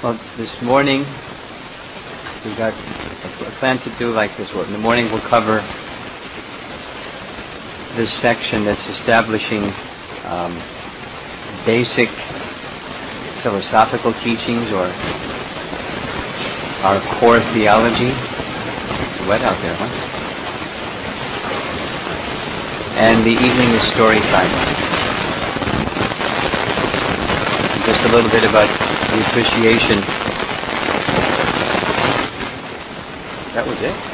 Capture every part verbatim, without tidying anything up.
Well, this morning we got a plan to do like this. In the morning we'll cover this section that's establishing um, basic philosophical teachings or our core theology. It's wet out there, huh? And the evening is story time. Just a little bit about the appreciation. That was it?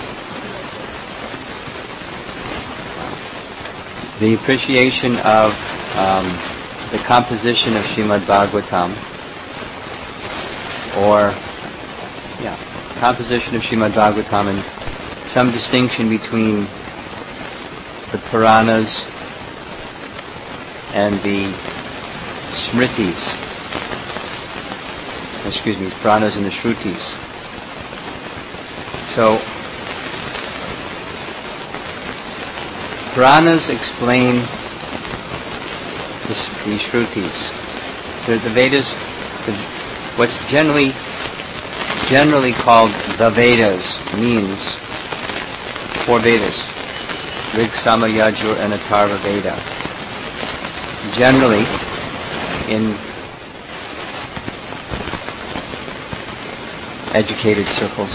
The appreciation of um, the composition of Srimad Bhagavatam, or yeah, composition of Srimad Bhagavatam, and some distinction between the Puranas and the Smritis. Excuse me, Puranas and the Shrutis. So, Puranas explain the, the Shrutis. The, the Vedas, the, what's generally generally called the Vedas means four Vedas: Rig, Sama, Yajur, and Atharva Veda. Generally, in educated circles,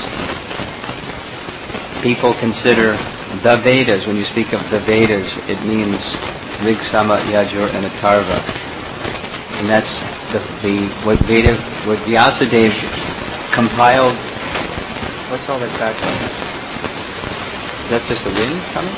people consider the Vedas, when you speak of the Vedas, it means Rig, Sama, Yajur, and Atharva. And that's the, the what Veda, what Vyasadeva compiled. What's all that background? Is that just the wind coming?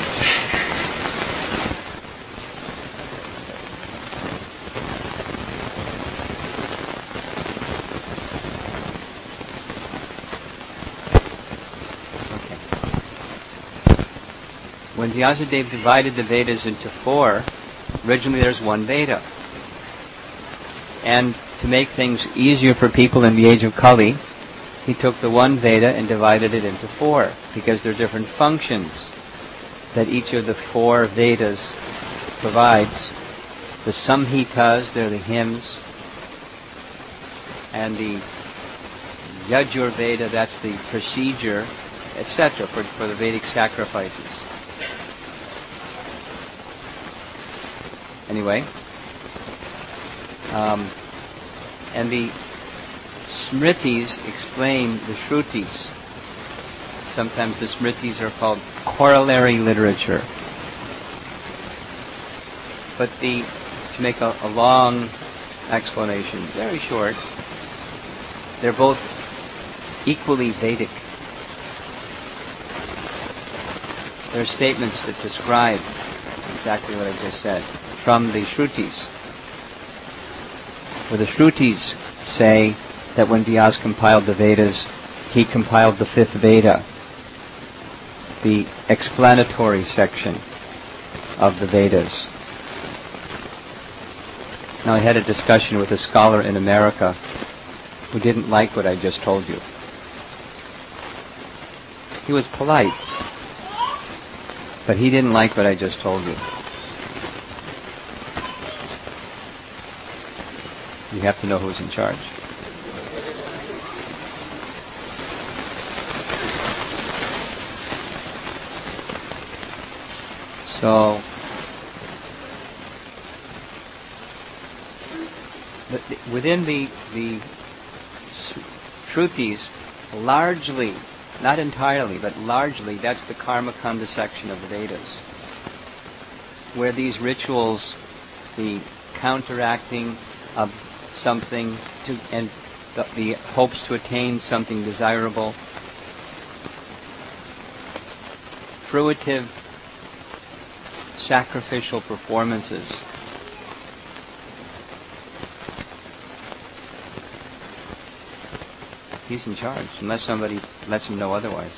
When Vyasadeva divided the Vedas into four, originally there's one Veda. And to make things easier for people in the age of Kali, he took the one Veda and divided it into four, because there are different functions that each of the four Vedas provides. The Samhitas, they're the hymns, and the Yajur Veda, that's the procedure, et cetera, for, for the Vedic sacrifices. Anyway, um, and the Smritis explain the Shrutis. Sometimes the Smritis are called corollary literature. But the, to make a, a long explanation, very short, they're both equally Vedic. They're statements that describe exactly what I just said from the Shrutis, where the Shrutis say that when Vyasa compiled the Vedas, he compiled the fifth Veda, the explanatory section of the Vedas. Now, I had a discussion with a scholar in America who didn't like what I just told you. He was polite, but he didn't like what I just told you. You have to know who's in charge. So, the, the, within the, the Shrutis, largely, not entirely, but largely, that's the Karma Kanda section of the Vedas, where these rituals, the counteracting of something to, and the, the hopes to attain something desirable, fruitive sacrificial performances, he's in charge, unless somebody lets him know otherwise.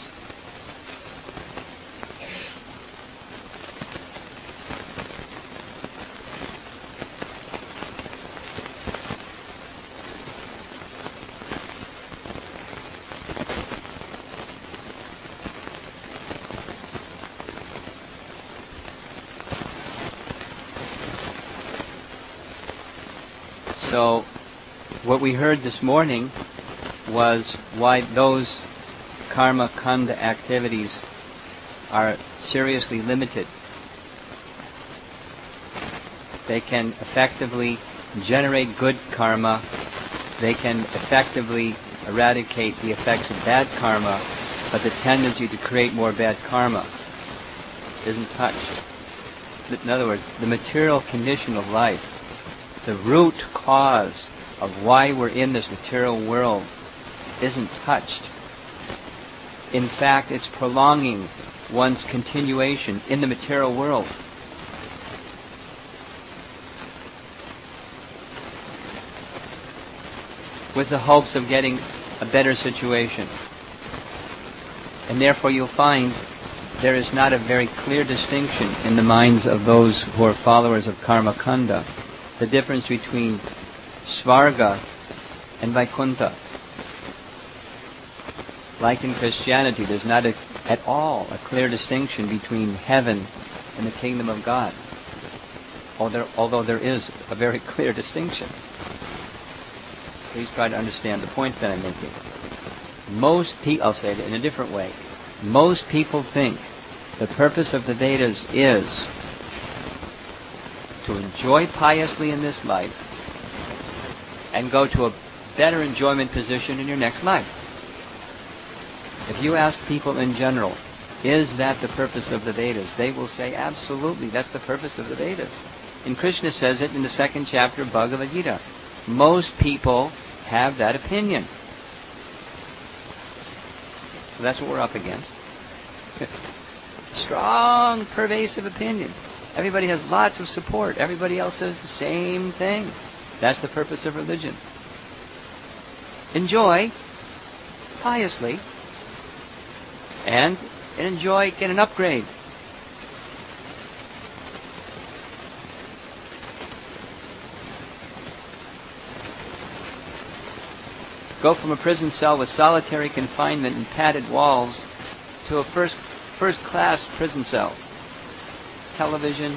So what we heard this morning was why those karma kanda activities are seriously limited. They can effectively generate good karma. They can effectively eradicate the effects of bad karma, but the tendency to create more bad karma isn't touched. In other words, the material condition of life, the root cause of why we're in this material world, isn't touched. In fact, it's prolonging one's continuation in the material world. With the hopes of getting a better situation. And therefore you'll find there is not a very clear distinction in the minds of those who are followers of karma kanda, the difference between svarga and vaikuntha. Like in Christianity, there's not a, at all a clear distinction between heaven and the kingdom of God, although, although there is a very clear distinction. Please try to understand the point that I'm making. Most people, I'll say it in a different way, most people think the purpose of the Vedas is to enjoy piously in this life and go to a better enjoyment position in your next life. If you ask people in general, is that the purpose of the Vedas? They will say, absolutely, that's the purpose of the Vedas. And Krishna says it in the second chapter of Bhagavad Gita. Most people have that opinion. So that's what we're up against. Strong, pervasive opinion. Everybody has lots of support. Everybody else says the same thing. That's the purpose of religion. Enjoy piously and enjoy, get an upgrade. Go from a prison cell with solitary confinement and padded walls to a first first class prison cell. Television.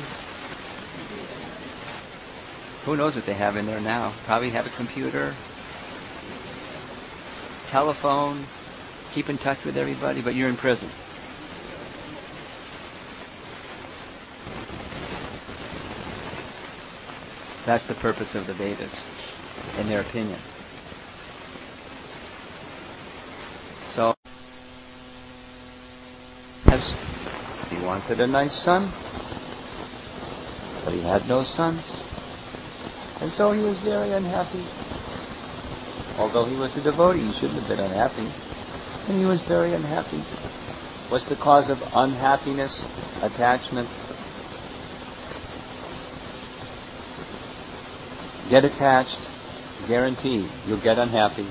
Who knows what they have in there now? Probably have a computer, telephone, keep in touch with everybody, but you're in prison. That's the purpose of the Vedas, in their opinion. So, as he wanted a nice son, but he had no sons. And so he was very unhappy. Although he was a devotee, he shouldn't have been unhappy. And he was very unhappy. What's the cause of unhappiness? Attachment. Get attached, guaranteed, you'll get unhappy.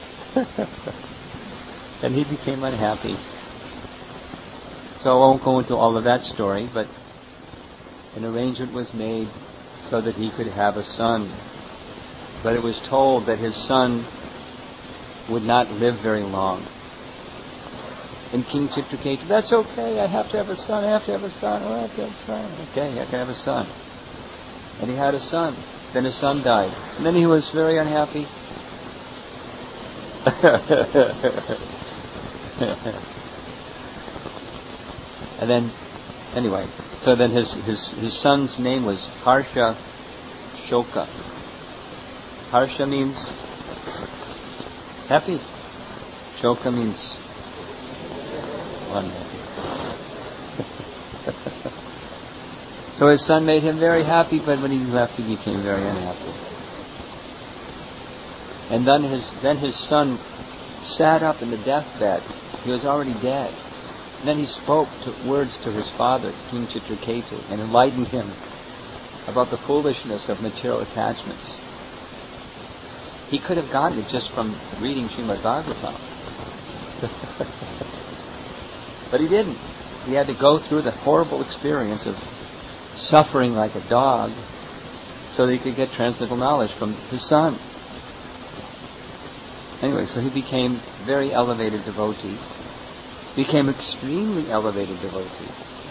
And he became unhappy. So I won't go into all of that story, but an arrangement was made so that he could have a son. But it was told that his son would not live very long. And King Chitraketu, that's okay, I have to have a son, I have to have a son, oh, I have to have a son. Okay, I can have a son. And he had a son. Then his son died. And then he was very unhappy. And then, anyway, so then his, his, his son's name was Harsha Shoka. Harsha means happy. Shoka means unhappy. So his son made him very happy, but when he left, he became very unhappy. And then his then his son sat up in the deathbed. He was already dead. And then he spoke to, words to his father, King Chitraketu, and enlightened him about the foolishness of material attachments. He could have gotten it just from reading Srimad Bhagavatam. But he didn't. He had to go through the horrible experience of suffering like a dog so that he could get transcendental knowledge from his son. Anyway, so he became very elevated devotee. Became extremely elevated devotee.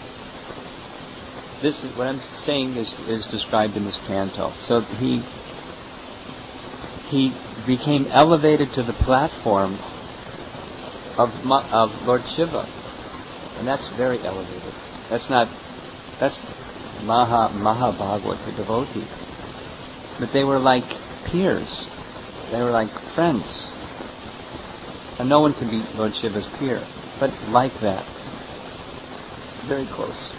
This is what I'm saying is, is described in this canto. So he he became elevated to the platform of, Ma- of Lord Shiva. And that's very elevated. That's not, that's Maha, Maha Bhagavata devotee. But they were like peers. They were like friends. And no one could be Lord Shiva's peer, but like that. Very close.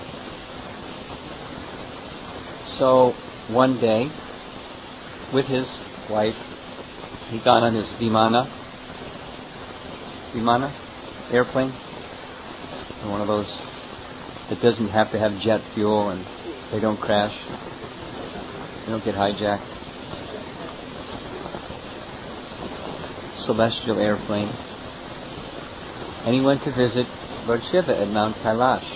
So, one day, with his wife, he got on his Vimana, Vimana, airplane, one of those that doesn't have to have jet fuel and they don't crash, they don't get hijacked. Celestial airplane. And he went to visit Lord Shiva at Mount Kailash.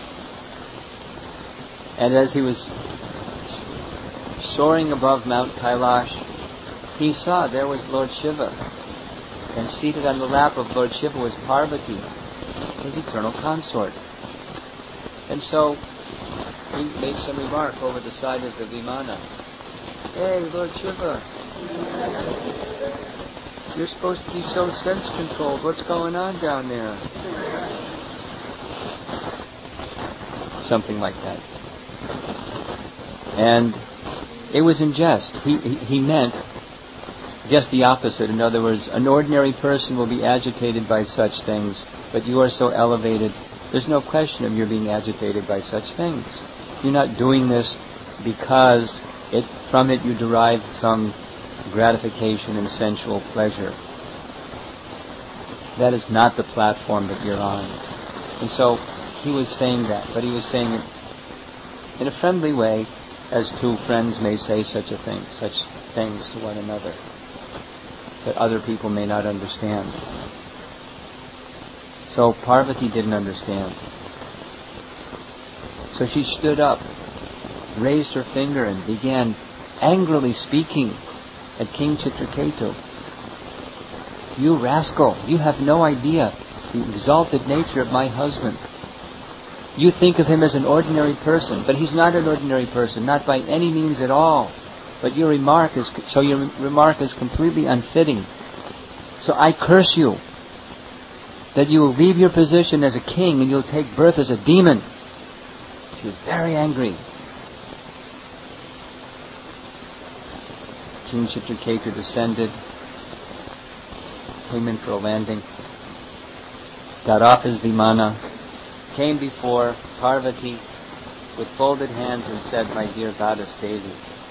And as he was soaring above Mount Kailash, he saw there was Lord Shiva. And seated on the lap of Lord Shiva was Parvati, his eternal consort. And so he made some remark over the side of the Vimana. Hey, Lord Shiva, you're supposed to be so sense-controlled. What's going on down there? Something like that. And it was in jest. He, he, he meant just the opposite. In other words, an ordinary person will be agitated by such things, but you are so elevated, there's no question of your being agitated by such things. You're not doing this because it, from it you derive some gratification and sensual pleasure. That is not the platform that you're on. And so he was saying that, but he was saying it in a friendly way, as two friends may say such a thing, such things to one another that other people may not understand. So Parvati didn't understand. So she stood up, raised her finger, and began angrily speaking at King Chitraketu. You rascal, you have no idea the exalted nature of my husband. You think of him as an ordinary person, but he's not an ordinary person, not by any means at all. But your remark is, so your remark is completely unfitting. So I curse you that you will leave your position as a king and you'll take birth as a demon. She was very angry. King Chitraketu descended, came in for a landing, got off his Vimana, came before Parvati with folded hands and said, "My dear goddess Devi,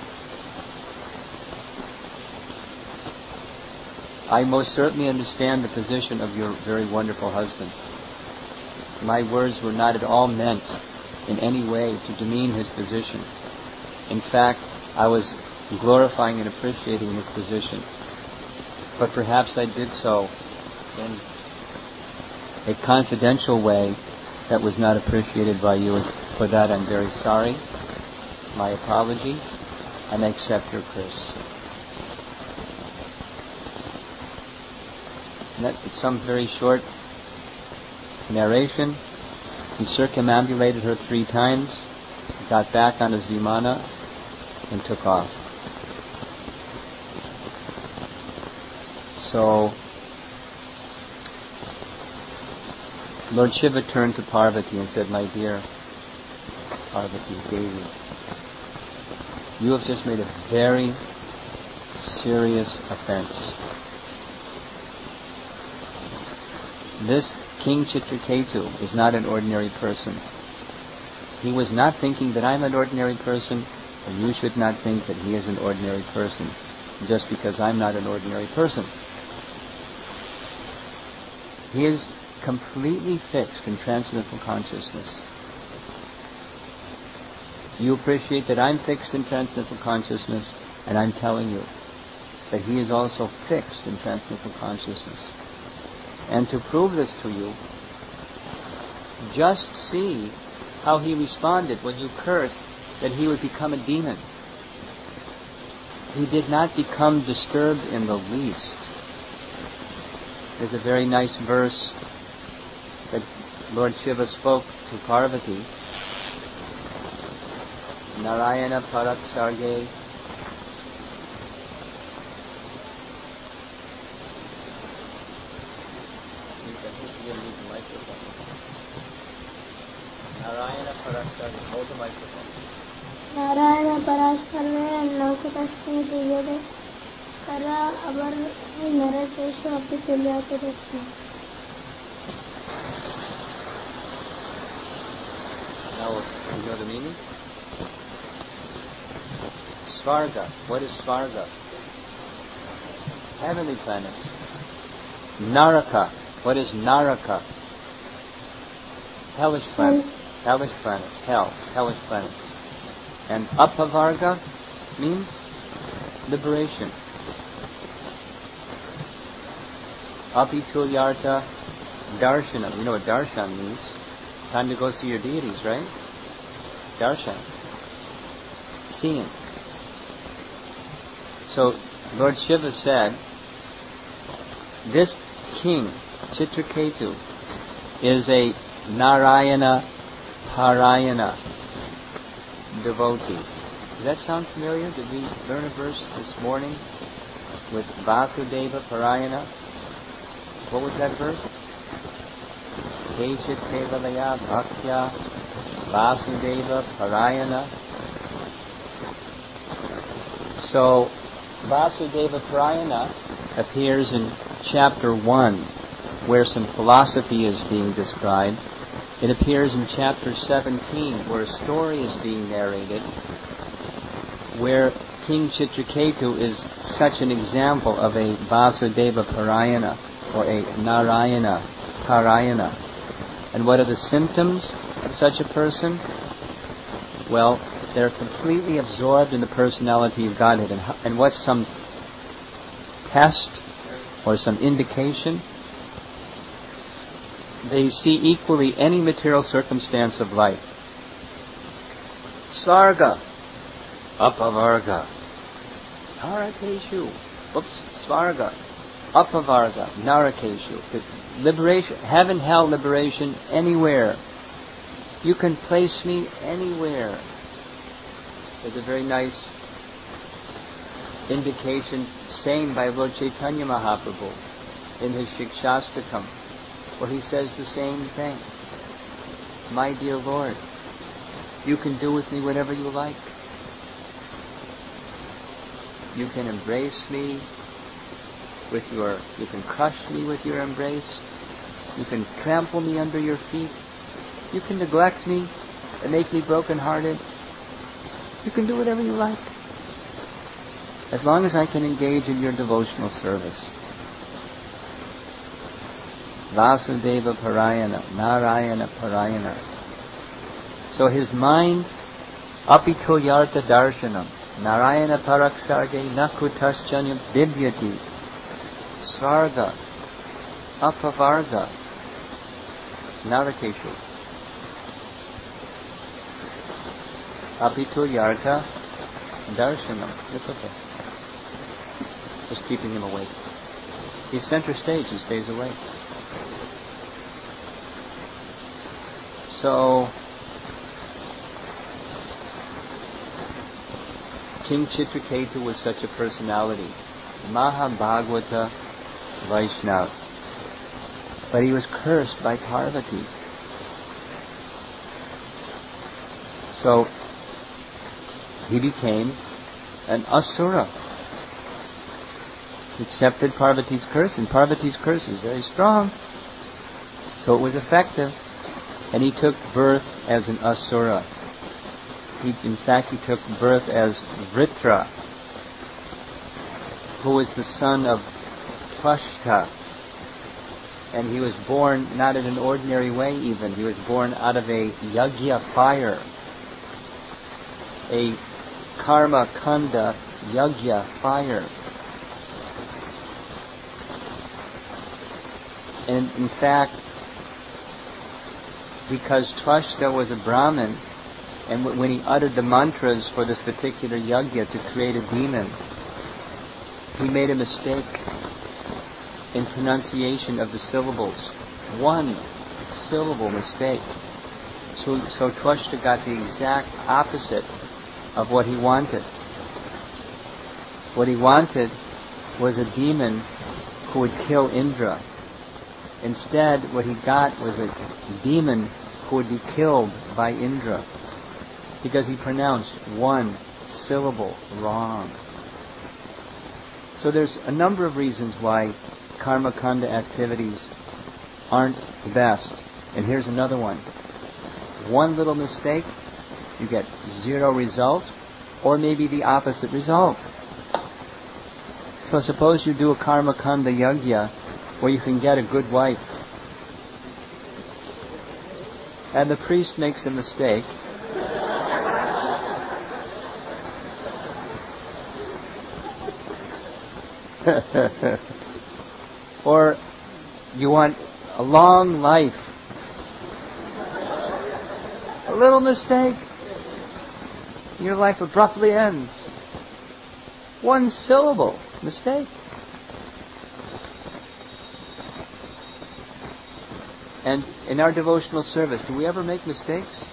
I most certainly understand the position of your very wonderful husband. My words were not at all meant in any way to demean his position. In fact, I was glorifying and appreciating his position. But perhaps I did so in a confidential way that was not appreciated by you. For that I'm very sorry. My apology, and I accept your curse." And that, some very short narration. He circumambulated her three times, got back on his Vimana, and took off. So Lord Shiva turned to Parvati and said, "My dear Parvati Devi, you have just made a very serious offense. This King Chitraketu is not an ordinary person. He was not thinking that I'm an ordinary person, and you should not think that he is an ordinary person, just because I'm not an ordinary person. He is completely fixed in transcendental consciousness. You appreciate that I'm fixed in transcendental consciousness, and I'm telling you that he is also fixed in transcendental consciousness. And to prove this to you, just see how he responded when you cursed that he would become a demon. He did not become disturbed in the least. There's a very nice verse that Lord Shiva spoke to Parvati. Narayana Parak Sarge Narayana Parasarve. Hold the microphone. Narayana Parasarve Lokatashmi Divide Kara Abar Narakeshu Apitulyatadasmi. Now, you know the meaning? Svarga. What is Svarga? Heavenly planets. Naraka. What is Naraka? Hellish planets. Hellish planets. Hell. Hellish planets. And Apavarga means liberation. Apitulyarta Darshanam. You know what darshan means? Time to go see your deities, right? Darshan. Seeing. So, Lord Shiva said, this king, Chitraketu, is a Narayana Parayana devotee. Does that sound familiar? Did we learn a verse this morning with Vasudeva Parayana? What was that verse? Keshit Kevalaya Bhaktya Vasudeva Parayana. So, Vasudeva Parayana appears in chapter one, where some philosophy is being described. It appears in chapter seventeen, where a story is being narrated, where King Chitraketu is such an example of a Vasudeva Parayana, or a Narayana Parayana. And what are the symptoms of such a person? Well, they're completely absorbed in the personality of Godhead. And, and what's some test or some indication? They see equally any material circumstance of life. Svarga, Apavarga, Narakeshu. Oops, Svarga, Apavarga, Narakeshu. The liberation, heaven, hell, liberation, anywhere. You can place me anywhere. There's a very nice indication saying by Lord Chaitanya Mahaprabhu in his Shikshastakam, where he says the same thing. My dear Lord, you can do with me whatever you like. You can embrace me with your, you can crush me with your embrace. You can trample me under your feet. You can neglect me and make me broken-hearted. You can do whatever you like, as long as I can engage in your devotional service. Vasudeva Parayana, Narayana Parayana. So his mind, Apitulyarta Darshanam, Narayana Paraksarge Nakutaschanya Bibyati, Svarga, Apavarga, Narakeshu. Apitulyarta Darshanam. It's okay. Just keeping him awake. He's center stage, he stays awake. So, King Chitraketu was such a personality. Mahabhagavata Vaishnava. But he was cursed by Parvati. So, he became an asura. He accepted Parvati's curse, and Parvati's curse is very strong. So it was effective. And he took birth as an asura. He, in fact, he took birth as Vritra, who was the son of Twashta. And he was born not in an ordinary way even. He was born out of a yajna fire. A karma kanda yajna fire. And in fact, because Twashta was a Brahmin, and w- when he uttered the mantras for this particular yajna to create a demon, he made a mistake in pronunciation of the syllables. One syllable mistake. So, so Twashta got the exact opposite of what he wanted. What he wanted was a demon who would kill Indra. Instead, what he got was a demon who would be killed by Indra because he pronounced one syllable wrong. So there's a number of reasons why karma kanda activities aren't the best. And here's another one. One little mistake, you get zero result, or maybe the opposite result. So suppose you do a karma kanda yajna where you can get a good wife, and the priest makes a mistake, or you want a long life, a little mistake, your life abruptly ends. One syllable mistake. And in our devotional service, do we ever make mistakes?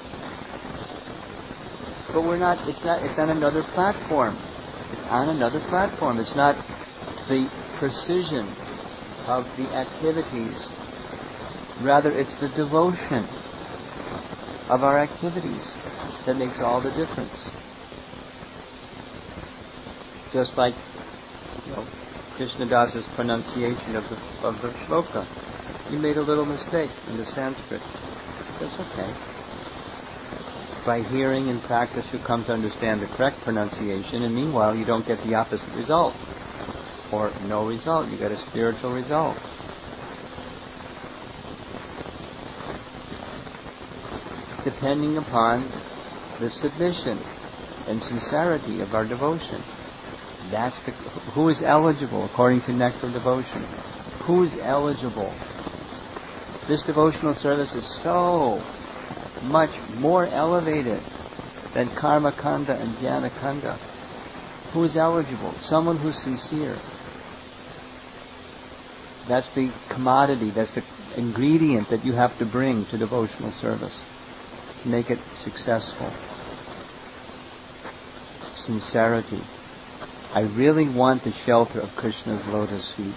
But we're not, it's not, it's on another platform. It's on another platform. It's not the precision of the activities. Rather, it's the devotion of our activities that makes all the difference. Just like, you know, Krishnadasa's pronunciation of the of the shloka. You made a little mistake in the Sanskrit. That's okay. By hearing and practice, you come to understand the correct pronunciation, and meanwhile, you don't get the opposite result. Or no result. You get a spiritual result. Depending upon the submission and sincerity of our devotion. That's the, who is eligible according to Nectar Devotion. Who is eligible? This devotional service is so much more elevated than karma kanda and jnana kanda. Who is eligible? Someone who's sincere. That's the commodity, that's the ingredient that you have to bring to devotional service to make it successful. Sincerity. I really want the shelter of Krishna's lotus feet.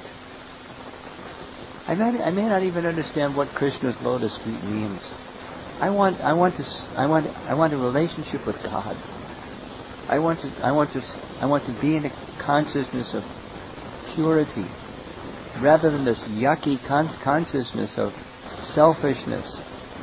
I may, I may not even understand what Krishna's lotus feet means. I want, I want to, I want, I want a relationship with God. I want to, I want to, I want to be in a consciousness of purity, rather than this yucky con- consciousness of selfishness,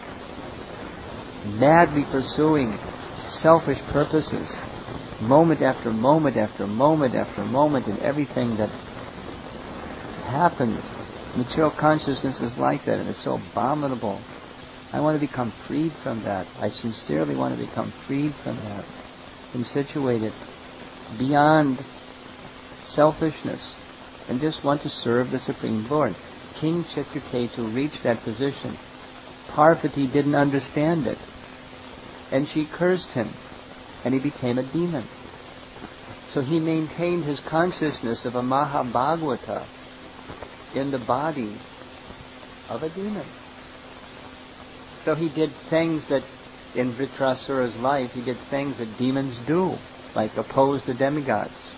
madly pursuing selfish purposes, moment after moment after moment after moment, in everything that happens. Material consciousness is like that, and it's so abominable. I want to become freed from that. I sincerely want to become freed from that and situated beyond selfishness and just want to serve the Supreme Lord. King Chitraketu reached that position. Parvati didn't understand it, and she cursed him, and he became a demon. So he maintained his consciousness of a Mahabhagavata in the body of a demon. So he did things that, in Vritrasura's life, he did things that demons do, like oppose the demigods.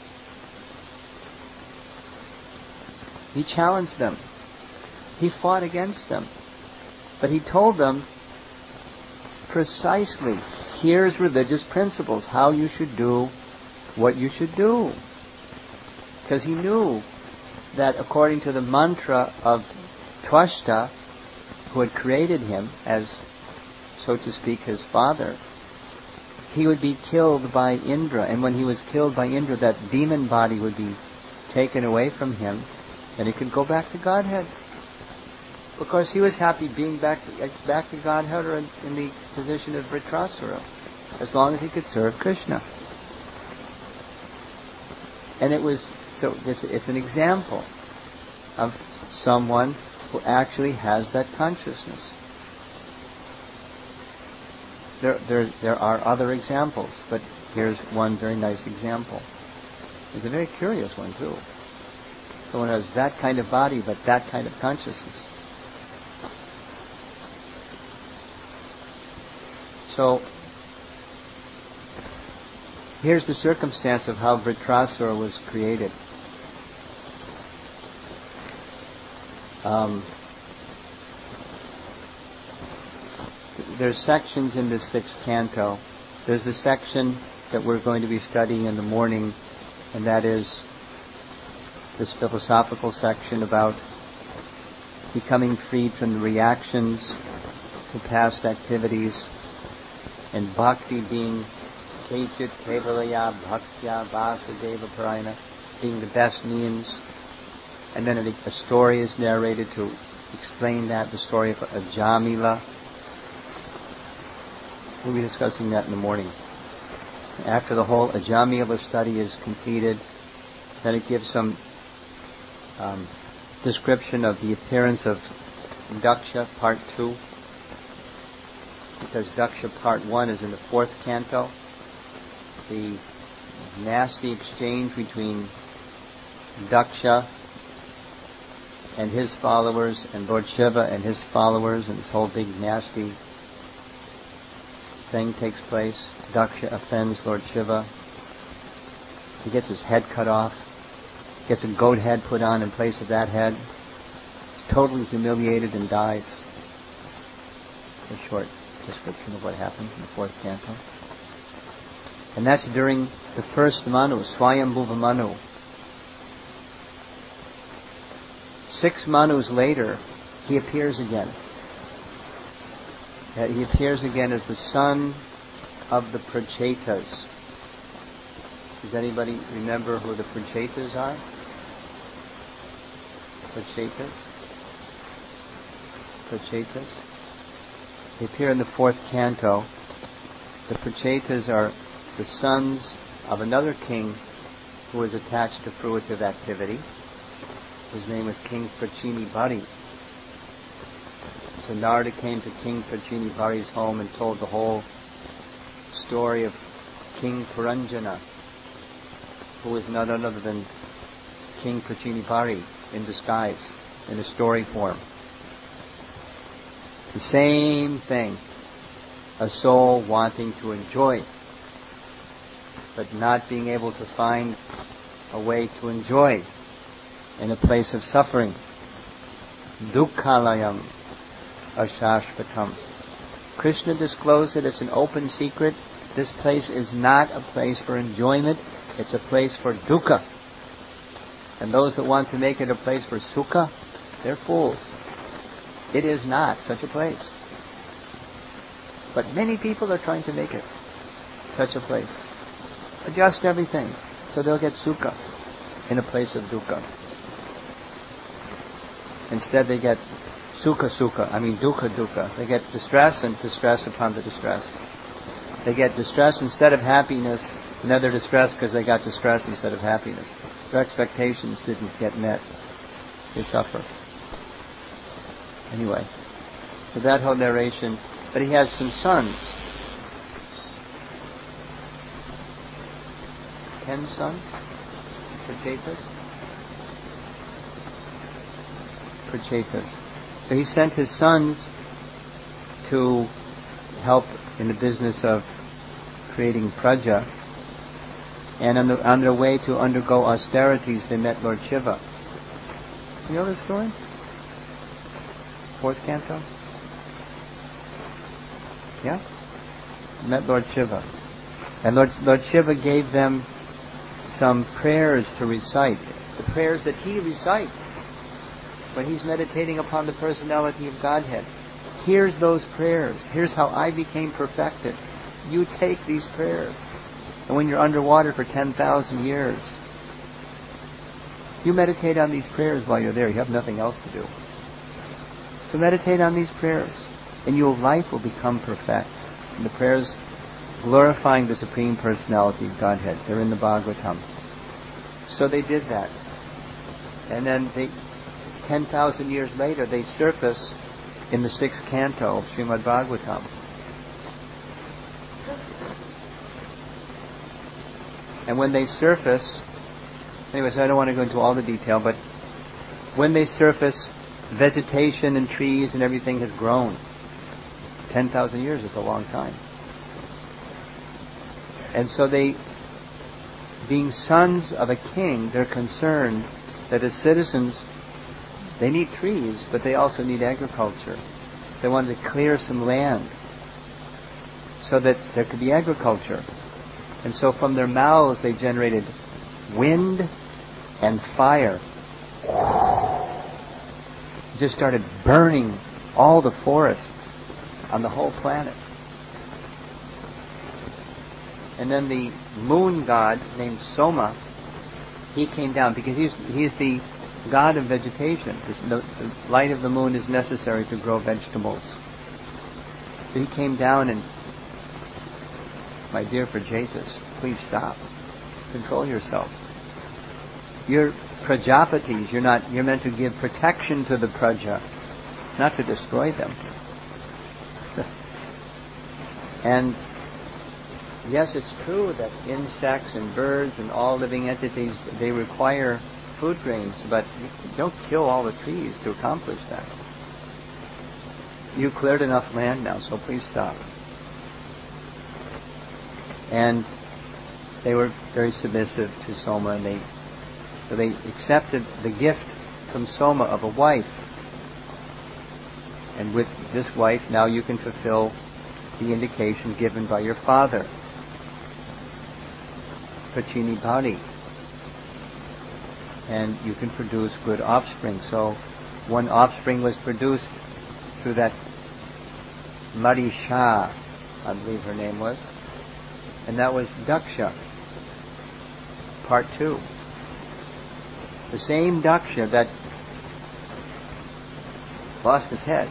He challenged them. He fought against them. But he told them precisely, here's religious principles, how you should do what you should do. Because he knew that according to the mantra of Twashta, who had created him as, so to speak, his father, he would be killed by Indra. And when he was killed by Indra, that demon body would be taken away from him, and he could go back to Godhead. Of course, he was happy being back to, back to Godhead or in, in the position of Vritrasura, as long as he could serve Krishna. And it was, so it's, it's an example of someone who actually has that consciousness. There, there, there are other examples, but here's one very nice example. It's a very curious one too. Someone who has that kind of body, but that kind of consciousness. So, here's the circumstance of how Vritrasura was created. Um, there's sections in this sixth canto. There's the section that we're going to be studying in the morning, and that is this philosophical section about becoming freed from the reactions to past activities, and bhakti being kechit kevalaya bhaktya vasudeva parayana, being the best means. And then a, a story is narrated to explain that, the story of, of Jamila. We'll be discussing that in the morning. After the whole Ajamila study is completed, then it gives some um, description of the appearance of Daksha Part two, because Daksha Part one is in the fourth canto. The nasty exchange between Daksha and his followers and Lord Shiva and his followers, and this whole big nasty thing takes place. Daksha offends Lord Shiva. He gets his head cut off, gets a goat head put on in place of that head. He's totally humiliated and dies. A short description of what happens in the fourth canto. And that's during the first Manu, Swayambhuva Manu. Six Manus later, he appears again. Uh, he appears again as the son of the Prachetas. Does anybody remember who the Prachetas are? Prachetas? Prachetas? They appear in the fourth canto. The Prachetas are the sons of another king who was attached to fruitive activity. His name was King Prachini Bhari. So Narada came to King Prachini Bhari's home and told the whole story of King Puranjana, who was none other than King Prachini Bhari in disguise, in a story form. The same thing, a soul wanting to enjoy, but not being able to find a way to enjoy in a place of suffering. Dukkhalayam ashashvatam. Krishna disclosed that it's an open secret. This place is not a place for enjoyment. It's a place for dukkha. And those that want to make it a place for sukha, they're fools. It is not such a place. But many people are trying to make it such a place. Adjust everything so they'll get sukha in a place of dukkha. Instead they get sukha sukha, I mean dukkha dukkha. They get distress and distress upon the distress. They get distress instead of happiness, another distress because they got distress instead of happiness. Their expectations didn't get met. They suffer. Anyway, so that whole narration. But he has some sons. Ten sons? Prachetas? Prachetas. So he sent his sons to help in the business of creating praja. And on, the, on their way to undergo austerities, they met Lord Shiva. You know the story? Fourth canto? Yeah? Met Lord Shiva. And Lord, Lord Shiva gave them some prayers to recite. The prayers that he recites when he's meditating upon the personality of Godhead. Here's those prayers. Here's how I became perfected. You take these prayers. And when you're underwater for ten thousand years, you meditate on these prayers while you're there. You have nothing else to do. So meditate on these prayers, and your life will become perfect. And the prayers glorifying the Supreme Personality of Godhead. They're in the Bhagavatam. So they did that. And then they, ten thousand years later, they surface in the sixth canto of Srimad Bhagavatam. And when they surface, anyways, I don't want to go into all the detail, but when they surface, vegetation and trees and everything has grown. ten thousand years is a long time. And so they, being sons of a king, they're concerned that as citizens, they need trees, but they also need agriculture. They wanted to clear some land so that there could be agriculture. And so from their mouths they generated wind and fire. Just started burning all the forests on the whole planet. And then the moon god named Soma, he came down because he's he's the god of vegetation. The, the light of the moon is necessary to grow vegetables. So he came down and, my dear Prajetas, please stop. Control yourselves. You're Prajapatis. You're not. You're meant to give protection to the Praja, not to destroy them. And yes, it's true that insects and birds and all living entities, they require food grains, but don't kill all the trees to accomplish that. You cleared enough land now, so please stop. And they were very submissive to Soma, and they so they accepted the gift from Soma of a wife. And with this wife, now you can fulfill the indication given by your father, Prachinibhari. And you can produce good offspring. So one offspring was produced through that Marisha, I believe her name was, and that was Daksha, part two. The same Daksha that lost his head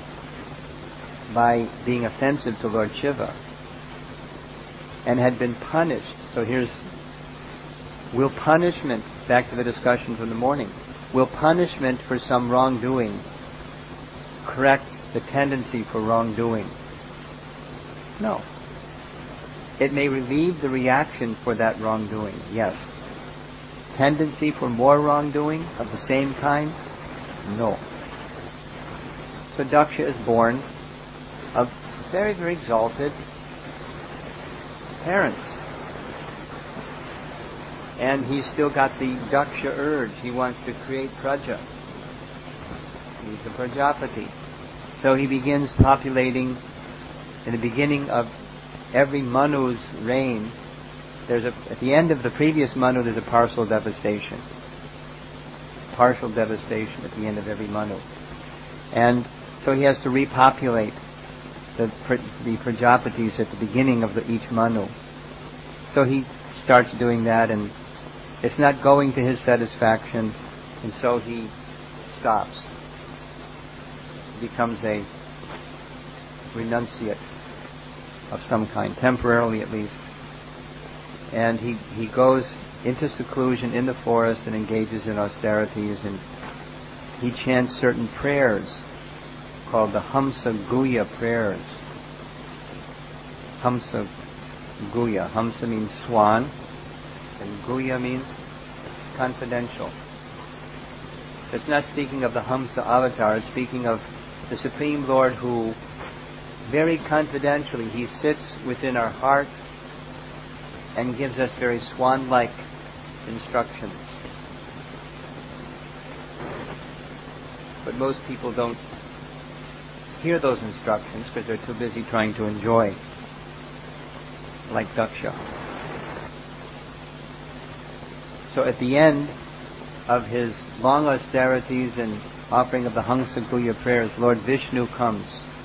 by being offensive to Lord Shiva and had been punished. So here's, will punishment, back to the discussion from the morning, will punishment for some wrongdoing correct the tendency for wrongdoing? No. It may relieve the reaction for that wrongdoing, yes. Tendency for more wrongdoing of the same kind? No. So Daksha is born of very, very exalted parents. And he's still got the Daksha urge. He wants to create Praja. He's a Prajapati. So he begins populating. In the beginning of every Manu's reign, there's a, at the end of the previous Manu, there's a partial devastation. Partial devastation at the end of every Manu. And so he has to repopulate the, the Prajapatis at the beginning of the, each Manu. So he starts doing that, and it's not going to his satisfaction, and so he stops. He becomes a renunciate of some kind, temporarily at least. And he, he goes into seclusion in the forest and engages in austerities, and he chants certain prayers called the Hamsa Guya prayers. Hamsa Guya. Hamsa means swan, and Guya means confidential. It's not speaking of the Hamsa avatar, it's speaking of the Supreme Lord who very confidentially, he sits within our heart and gives us very swan-like instructions. But most people don't hear those instructions because they're too busy trying to enjoy, like Daksha. So at the end of his long austerities and offering of the Hamsa Guya prayers, Lord Vishnu comes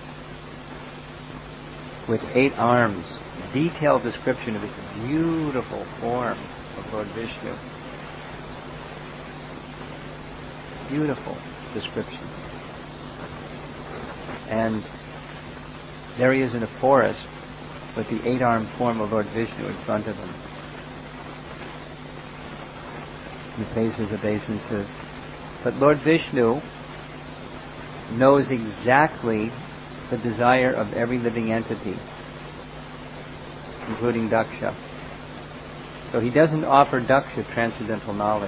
with eight arms. Detailed description of his beautiful form of Lord Vishnu. Beautiful description. And there he is in a forest with the eight-armed form of Lord Vishnu in front of him. He pays his obeisances. But Lord Vishnu knows exactly the desire of every living entity, including Daksha. So he doesn't offer Daksha transcendental knowledge.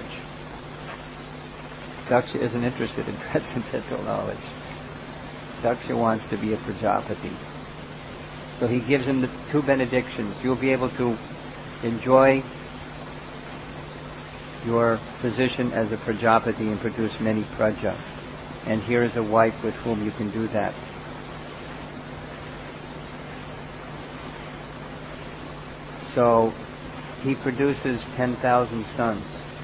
Daksha isn't interested in transcendental knowledge. Daksha wants to be a Prajapati. So he gives him the two benedictions. You'll be able to enjoy your position as a Prajapati and produce many Praja. And here is a wife with whom you can do that. So he produces ten thousand sons.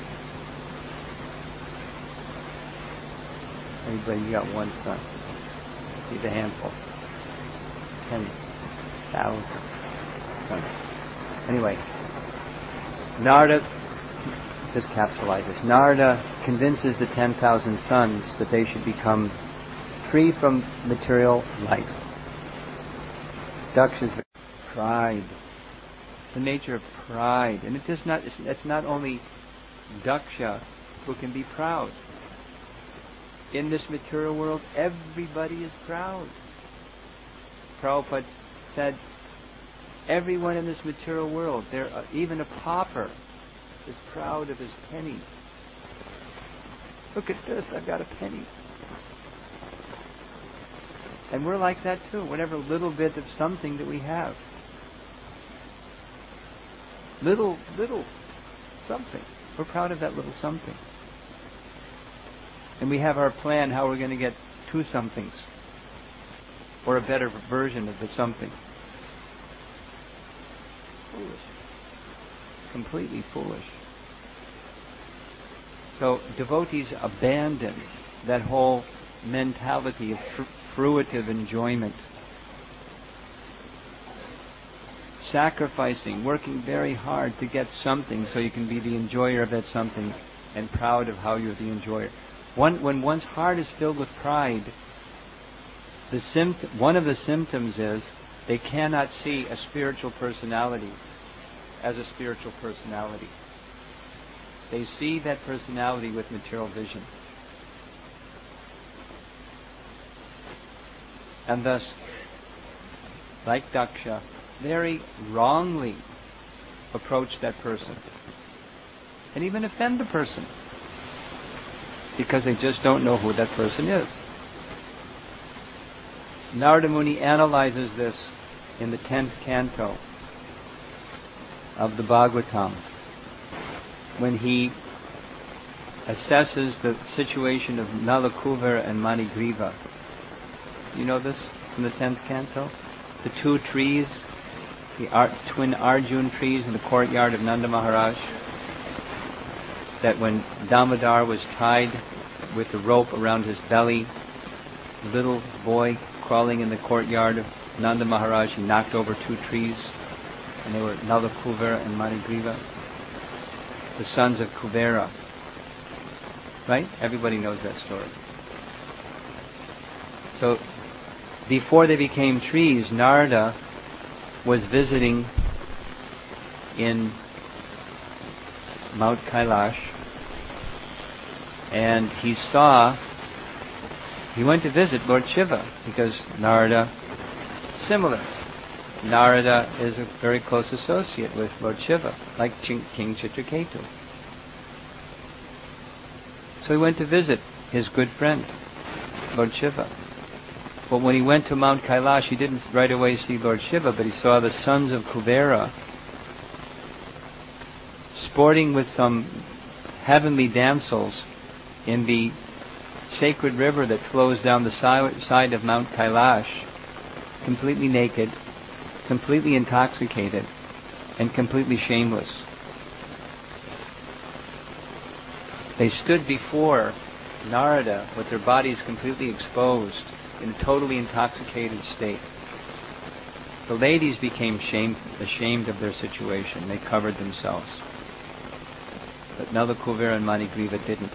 Everybody, you got one son. He's a handful. ten thousand sons. Anyway, Narada, just capsulize this. Narada convinces the ten thousand sons that they should become free from material life. Daksha's pride. The nature of pride. And it does not, it's, it's not only Daksha who can be proud. In this material world, everybody is proud. Prabhupada said, everyone in this material world, there, uh, even a pauper, is proud of his penny. Look at this, I've got a penny. And we're like that too, whatever little bit of something that we have. Little, little something. We're proud of that little something. And we have our plan how we're going to get two somethings. Or a better version of the something. Foolish. Completely foolish. So devotees abandon that whole mentality of fr- fruitive enjoyment. Sacrificing, working very hard to get something so you can be the enjoyer of that something and proud of how you're the enjoyer. One, when one's heart is filled with pride, the sympt- one of the symptoms is they cannot see a spiritual personality as a spiritual personality. They see that personality with material vision. And thus, like Daksha, very wrongly approach that person. And even offend the person. Because they just don't know who that person is. Narada Muni analyzes this in the tenth canto of the Bhagavatam, when he assesses the situation of Nala Kuvera and Manigriva. You know this from the tenth canto? The two trees, the Ar- twin Arjun trees in the courtyard of Nanda Maharaj, that when Damodar was tied with the rope around his belly, the little boy crawling in the courtyard of Nanda Maharaj, he knocked over two trees, and they were Nala Kuvera and Manigriva, the sons of Kuvera. Right? Everybody knows that story. So, before they became trees, Narada was visiting in Mount Kailash, and he saw, he went to visit Lord Shiva, because Narada, similar. Narada is a very close associate with Lord Shiva, like King Chitraketu. So he went to visit his good friend, Lord Shiva. But when he went to Mount Kailash, he didn't right away see Lord Shiva, but he saw the sons of Kuvera sporting with some heavenly damsels in the sacred river that flows down the si- side of Mount Kailash, completely naked, completely intoxicated, and completely shameless. They stood before Narada with their bodies completely exposed, in a totally intoxicated state. The ladies became shame, ashamed of their situation. They covered themselves. But Nala Kuvera and Manigriva didn't.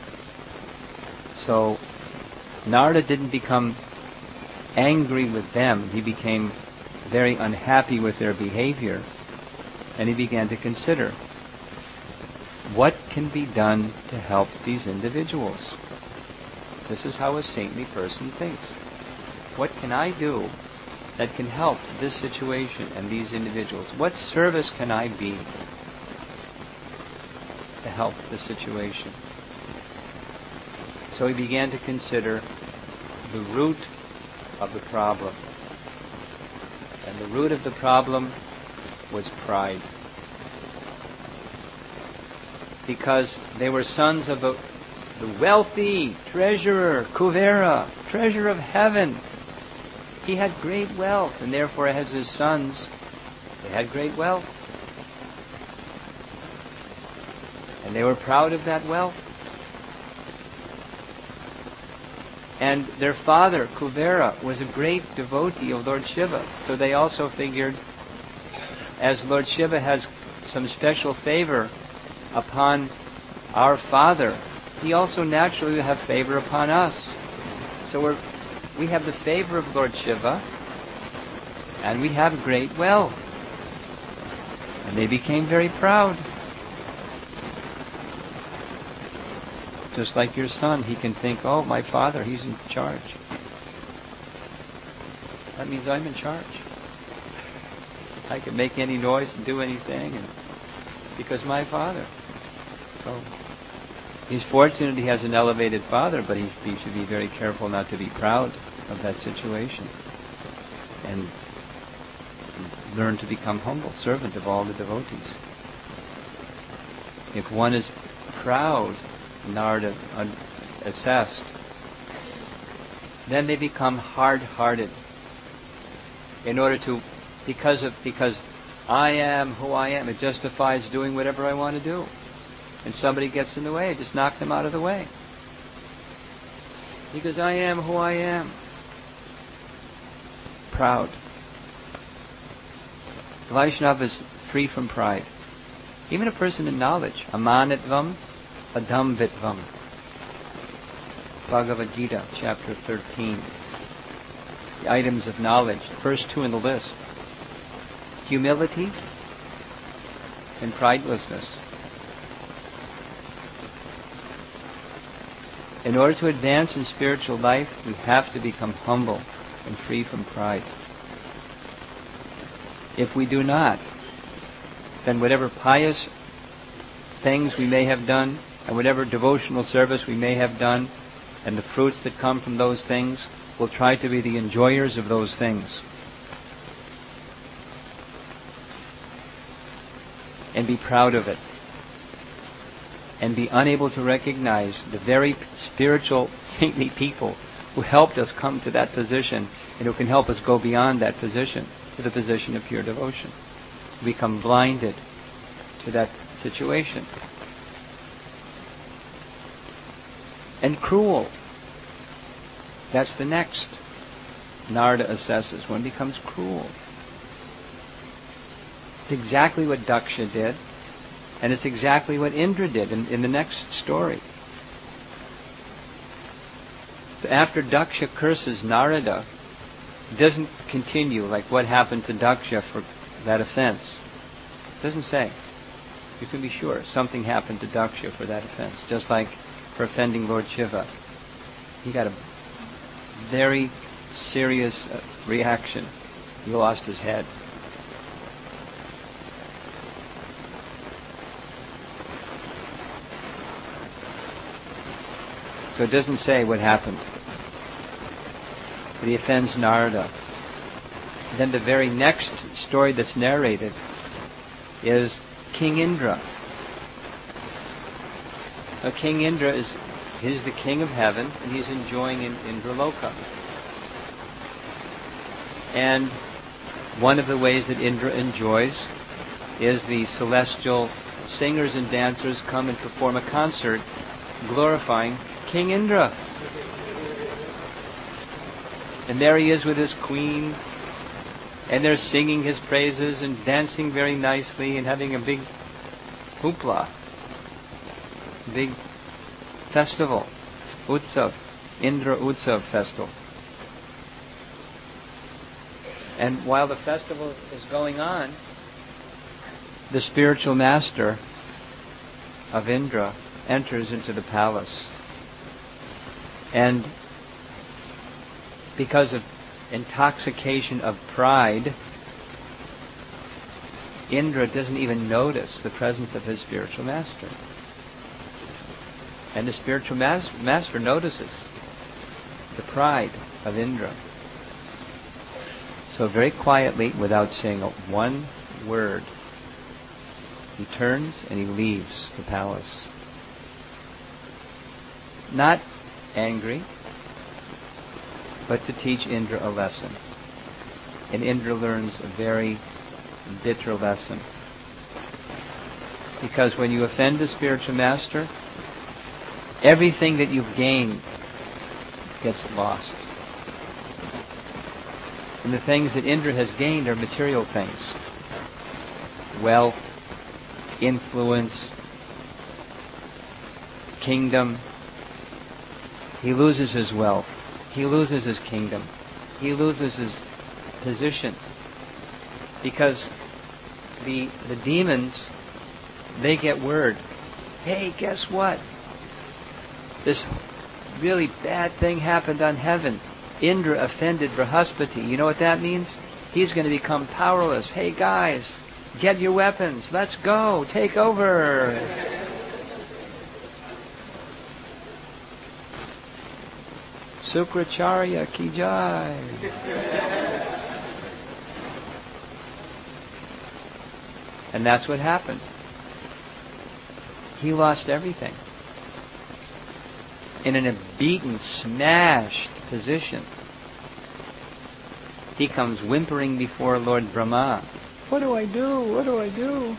So Narada didn't become angry with them. He became very unhappy with their behavior. And he began to consider, what can be done to help these individuals? This is how a saintly person thinks. What can I do that can help this situation and these individuals? What service can I be to help the situation? So he began to consider the root of the problem. And the root of the problem was pride. Because they were sons of a the wealthy treasurer, Kuvera, treasurer of heaven. He had great wealth, and therefore as his sons, they had great wealth. And they were proud of that wealth. And their father, Kuvera, was a great devotee of Lord Shiva. So they also figured, as Lord Shiva has some special favor upon our father, he also naturally will have favor upon us. So we're, we have the favor of Lord Shiva, and we have great wealth. And they became very proud. Just like your son, he can think, oh, my father, he's in charge. That means I'm in charge. I can make any noise and do anything, and because my father. So he's fortunate he has an elevated father, but he, he should be very careful not to be proud of that situation, and learn to become humble, servant of all the devotees. If one is proud, Narada assessed, then they become hard-hearted. In order to, because of because I am who I am, it justifies doing whatever I want to do. And somebody gets in the way, just knock them out of the way. Because I am who I am. Proud. Vaishnava is free from pride. Even a person in knowledge, amanitvam, adambitvam. Bhagavad Gita, chapter thirteen. The items of knowledge, the first two in the list. Humility and pridelessness. In order to advance in spiritual life, we have to become humble and free from pride. If we do not, then whatever pious things we may have done, and whatever devotional service we may have done, and the fruits that come from those things, we'll try to be the enjoyers of those things. And be proud of it. And be unable to recognize the very spiritual, saintly people who helped us come to that position, and who can help us go beyond that position, to the position of pure devotion. We become blinded to that situation. And cruel. That's the next. Narada assesses. One becomes cruel. It's exactly what Daksha did, and it's exactly what Indra did in, in the next story. So after Daksha curses Narada, it doesn't continue like what happened to Daksha for that offense. It doesn't say. You can be sure something happened to Daksha for that offense, just like for offending Lord Shiva. He got a very serious uh, reaction. He lost his head. So it doesn't say what happened. But he offends Narada. Then the very next story that's narrated is King Indra. Now King Indra is he's the king of heaven, and he's enjoying in Indraloka. And one of the ways that Indra enjoys is the celestial singers and dancers come and perform a concert glorifying King Indra. And there he is with his queen, and they're singing his praises and dancing very nicely and having a big hoopla, big festival, Utsav, Indra Utsav festival. And while the festival is going on, the spiritual master of Indra enters into the palace. And because of intoxication of pride, Indra doesn't even notice the presence of his spiritual master. And the spiritual mas- master notices the pride of Indra. So very quietly, without saying one word, he turns and he leaves the palace. Not angry, but to teach Indra a lesson. And Indra learns a very bitter lesson. Because when you offend the spiritual master, everything that you've gained gets lost. And the things that Indra has gained are material things. Wealth, influence, kingdom. He loses his wealth. He loses his kingdom. He loses his position. Because the the demons, they get word. Hey, guess what? This really bad thing happened on heaven. Indra offended Brihaspati. You know what that means? He's going to become powerless. Hey guys, get your weapons. Let's go. Take over. Sukracharya ki jai. And that's what happened. He lost everything. In a beaten, smashed position, he comes whimpering before Lord Brahma. What do I do? What do I do?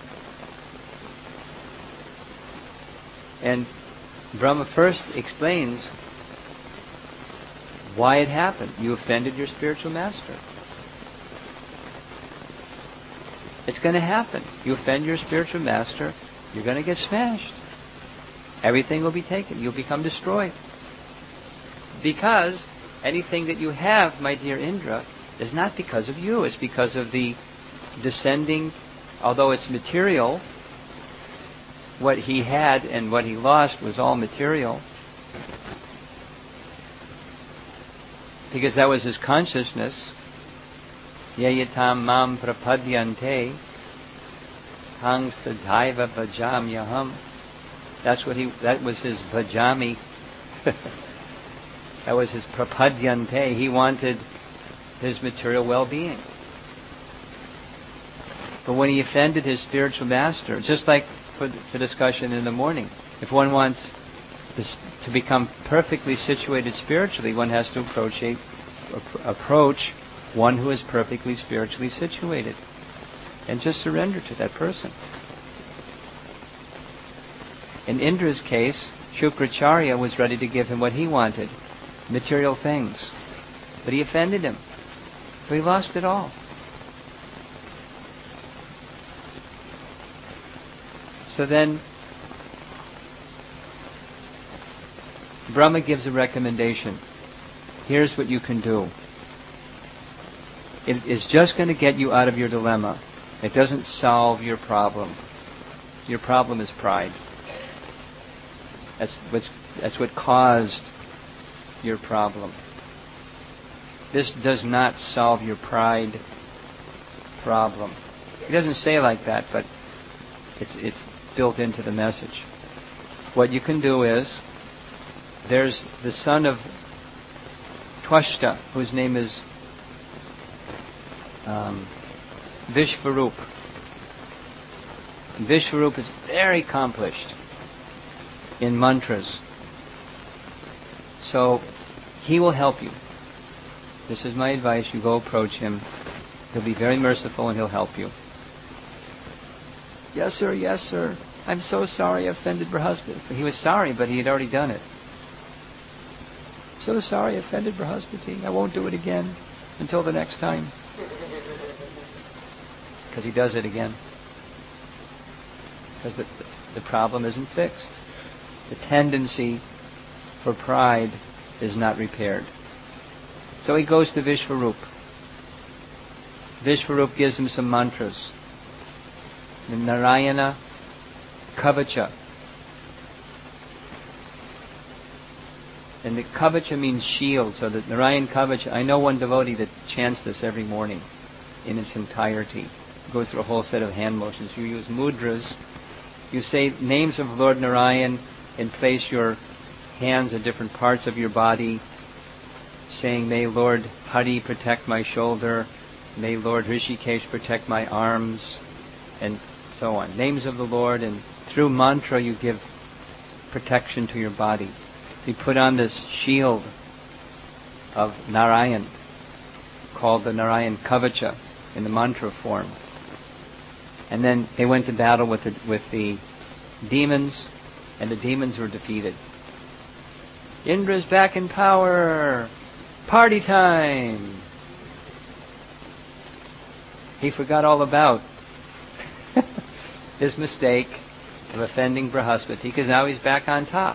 And Brahma first explains why it happened. You offended your spiritual master. It's going to happen. You offend your spiritual master, you're going to get smashed. Everything will be taken. You'll become destroyed. Because anything that you have, my dear Indra, is not because of you. It's because of the descending, although it's material, what he had and what he lost was all material. Because that was his consciousness. Yayatam mam prapadyante hangstadhaiva bhajamyaham. That's what he. That was his bhajami. That was his prapadyante. He wanted his material well-being. But when he offended his spiritual master, just like for the discussion in the morning, if one wants this, to become perfectly situated spiritually, one has to approach a, approach one who is perfectly spiritually situated, and just surrender to that person. In Indra's case, Shukracharya was ready to give him what he wanted, material things. But he offended him. So he lost it all. So then, Brahma gives a recommendation. Here's what you can do. It is just going to get you out of your dilemma. It doesn't solve your problem. Your problem is pride. That's what's, that's what caused your problem. This does not solve your pride problem. He doesn't say it like that, but it's, it's built into the message. What you can do is, there's the son of Twashta, whose name is um, Vishvarup. Vishvarup is very accomplished in mantras. So he will help you. This is my advice. You go approach him. He'll be very merciful and he'll help you. Yes, sir. Yes, sir. I'm so sorry I offended Brihaspati. He was sorry, but he had already done it. So sorry I offended Brihaspati. I won't do it again until the next time. Because he does it again. Because the, the problem isn't fixed. The tendency for pride is not repaired. So he goes to Vishvarup. Vishvarup gives him some mantras. The Narayana Kavacha. And the Kavacha means shield. So the Narayan Kavacha, I know one devotee that chants this every morning in its entirety. It goes through a whole set of hand motions. You use mudras. You say names of Lord Narayan and place your hands at different parts of your body, saying, may Lord Hari protect my shoulder, may Lord Rishikesh protect my arms, and so on. Names of the Lord, and through mantra you give protection to your body. You put on this shield of Narayan, called the Narayan Kavacha, in the mantra form. And then they went to battle with the, with the demons, and the demons were defeated. Indra's back in power! Party time! He forgot all about his mistake of offending Brahaspati, because now he's back on top.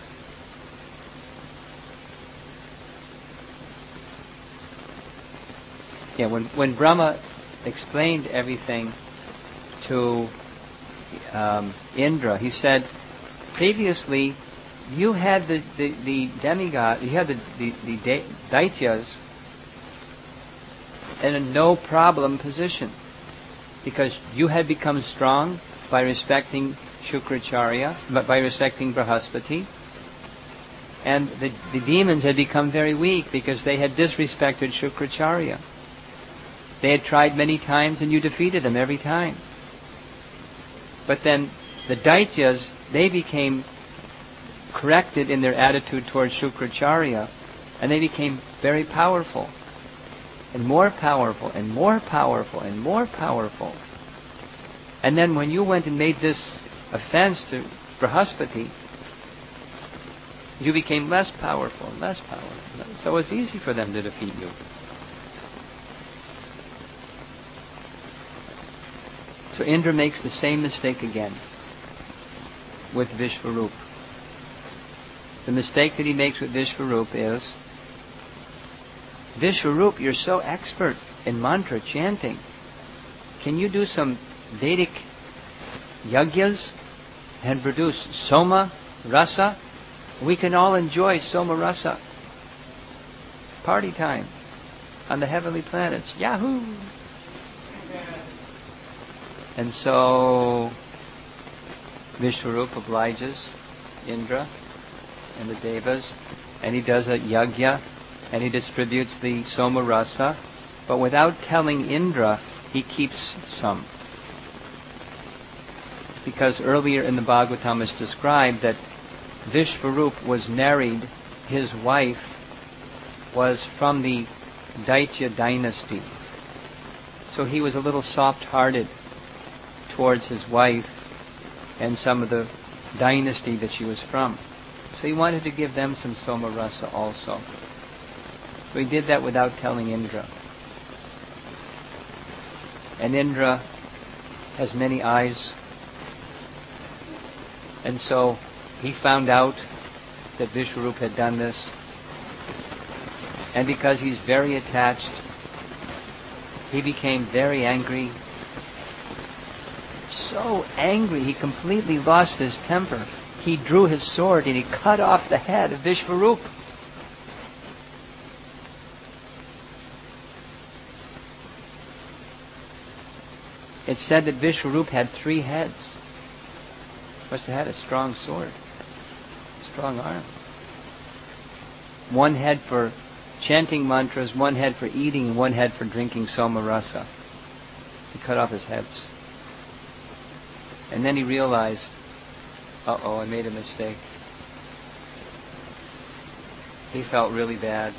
Yeah, when, when Brahma explained everything to um, Indra, he said, previously you had the, the, the demigod, you had the, the, the da- Daityas in a no problem position, because you had become strong by respecting Shukracharya, but by respecting Brahaspati, and the, the demons had become very weak because they had disrespected Shukracharya. They had tried many times and you defeated them every time. But then the Daityas, they became corrected in their attitude towards Shukracharya, and they became very powerful, and more powerful, and more powerful, and more powerful. And then when you went and made this offense to Brahaspati, you became less powerful, and less powerful. So it's easy for them to defeat you. So Indra makes the same mistake again with Vishvarup. The mistake that he makes with Vishvarup is, Vishvarup, you're so expert in mantra chanting. Can you do some Vedic yagyas and produce Soma Rasa? We can all enjoy Soma Rasa. Party time on the heavenly planets. Yahoo! And so Vishvarup obliges Indra and the Devas, and he does a yagya, and he distributes the Soma Rasa, but without telling Indra, he keeps some. Because earlier in the Bhagavatam it's described that Vishvarup was married, his wife was from the Daitya dynasty. So he was a little soft-hearted towards his wife and some of the dynasty that she was from. So he wanted to give them some Soma Rasa also. So he did that without telling Indra. And Indra has many eyes. And so he found out that Vishvarup had done this. And because he's very attached, he became very angry. So angry, he completely lost his temper. He drew his sword and he cut off the head of Vishvarup. It's said that Vishvarup had three heads. Must have had a strong sword, strong arm. One head for chanting mantras, one head for eating, and one head for drinking Soma Rasa. He cut off his heads. And then he realized, uh-oh, I made a mistake. He felt really bad.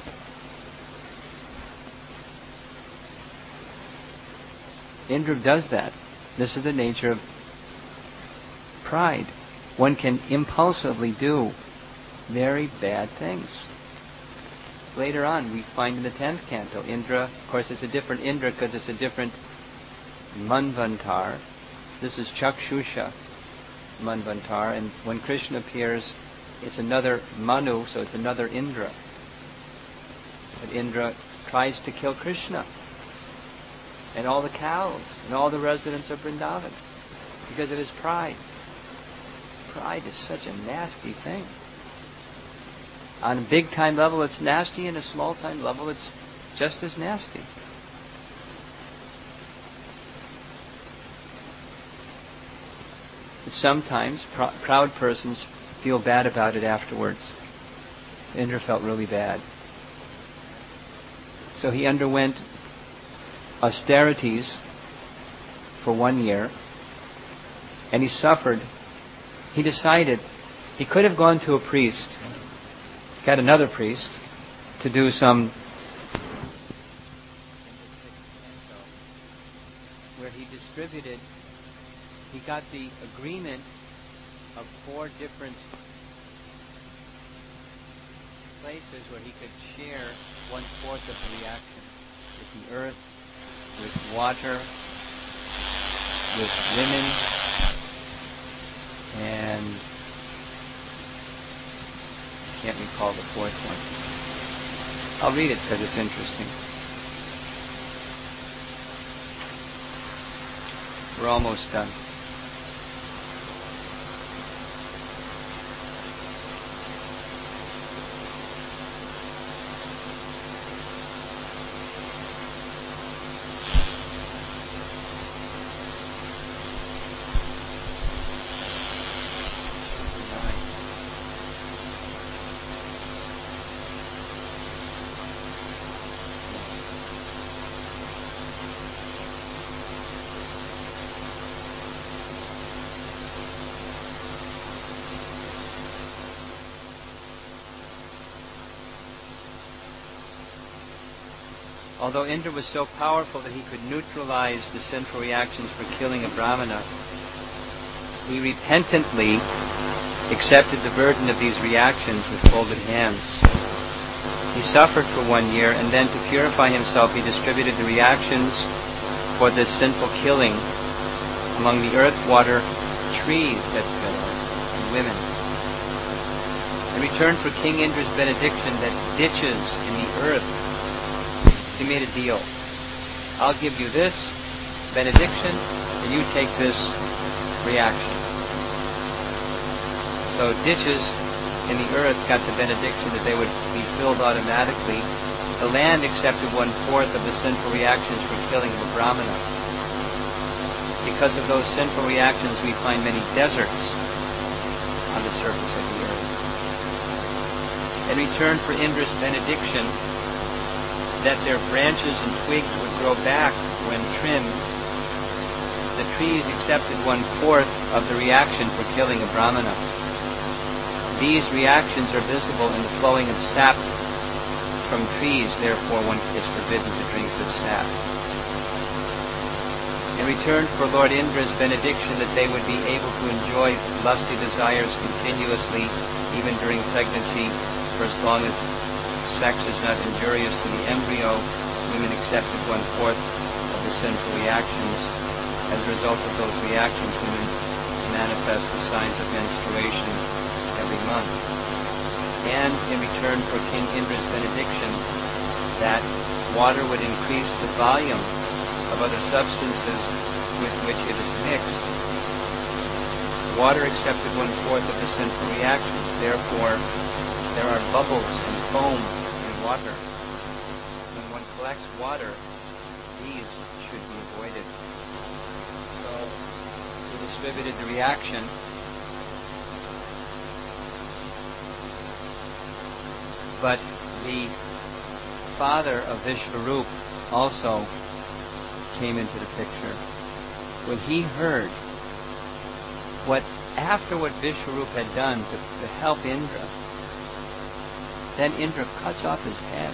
Indra does that. This is the nature of pride. One can impulsively do very bad things. Later on, we find in the tenth canto, Indra, of course it's a different Indra because it's a different Manvantar. This is Chakshusha Manvantar, and when Krishna appears, it's another Manu, so it's another Indra. But Indra tries to kill Krishna and all the cows and all the residents of Vrindavan because of his pride. Pride is such a nasty thing. On a big time level it's nasty, and a small time level it's just as nasty. But sometimes pr- proud persons feel bad about it afterwards. Indra felt really bad. So he underwent austerities for one year, and he suffered. He decided he could have gone to a priest, got another priest, to do some where he distributed he got the agreement of four different places where he could share one-fourth of the reaction. With the earth, with water, with women, and I can't recall the fourth one. I'll read it because it's interesting. We're almost done. Although Indra was so powerful that he could neutralize the sinful reactions for killing a Brahmana, he repentantly accepted the burden of these reactions with folded hands. He suffered for one year, and then to purify himself he distributed the reactions for this sinful killing among the earth, water, trees, et cetera, and women. In return for King Indra's benediction that ditches in the earth, he made a deal. I'll give you this benediction, and you take this reaction. So ditches in the earth got the benediction that they would be filled automatically. The land accepted one-fourth of the sinful reactions for killing of a Brahmana. Because of those sinful reactions, we find many deserts on the surface of the earth. In return for Indra's benediction, that their branches and twigs would grow back when trimmed, the trees accepted one-fourth of the reaction for killing a Brahmana. These reactions are visible in the flowing of sap from trees, therefore one is forbidden to drink this sap. In return for Lord Indra's benediction that they would be able to enjoy lusty desires continuously, even during pregnancy, for as long as sex is not injurious to the embryo, women accepted one-fourth of the sinful reactions. As a result of those reactions, women manifest the signs of menstruation every month. And in return for King Indra's benediction that water would increase the volume of other substances with which it is mixed, water accepted one-fourth of the sinful reactions. Therefore, there are bubbles and foam water. When one collects water, these should be avoided. So, we distributed the reaction. But the father of Vishvarup also came into the picture. When he heard what, after what Vishvarup had done to, to help Indra, then Indra cuts off his head.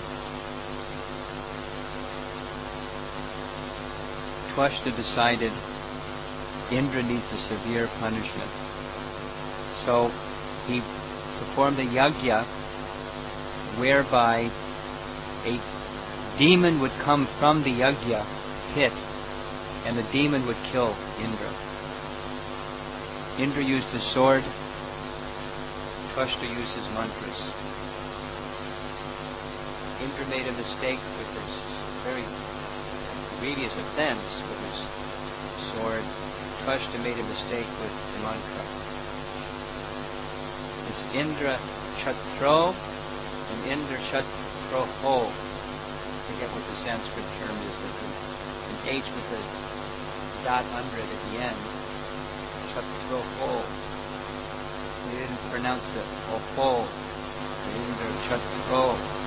Twashta decided Indra needs a severe punishment. So he performed a yajna whereby a demon would come from the yajna pit and the demon would kill Indra. Indra used his sword. Twashta used his mantras. Indra made a mistake with his very grievous offense with his sword. Twashta made a mistake with the mantra. It's Indra Chatro and Indra Chatroho. I forget what the Sanskrit term is, but an H with a dot under it at the end. Chatroho. They didn't pronounce the ho. Indra Chatro.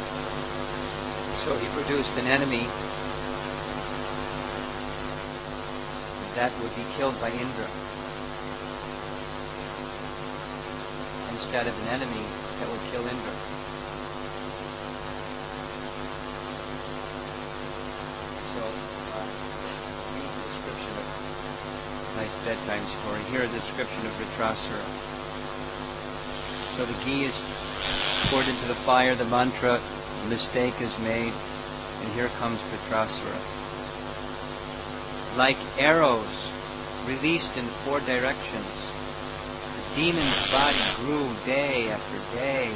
So he produced an enemy that would be killed by Indra, instead of an enemy that would kill Indra. So, uh, read the description of nice bedtime story. Here a description of Vritrasura. So the ghee is poured into the fire, the mantra, the mistake is made, and here comes Vritrasura. Like arrows released in four directions, the demon's body grew day after day,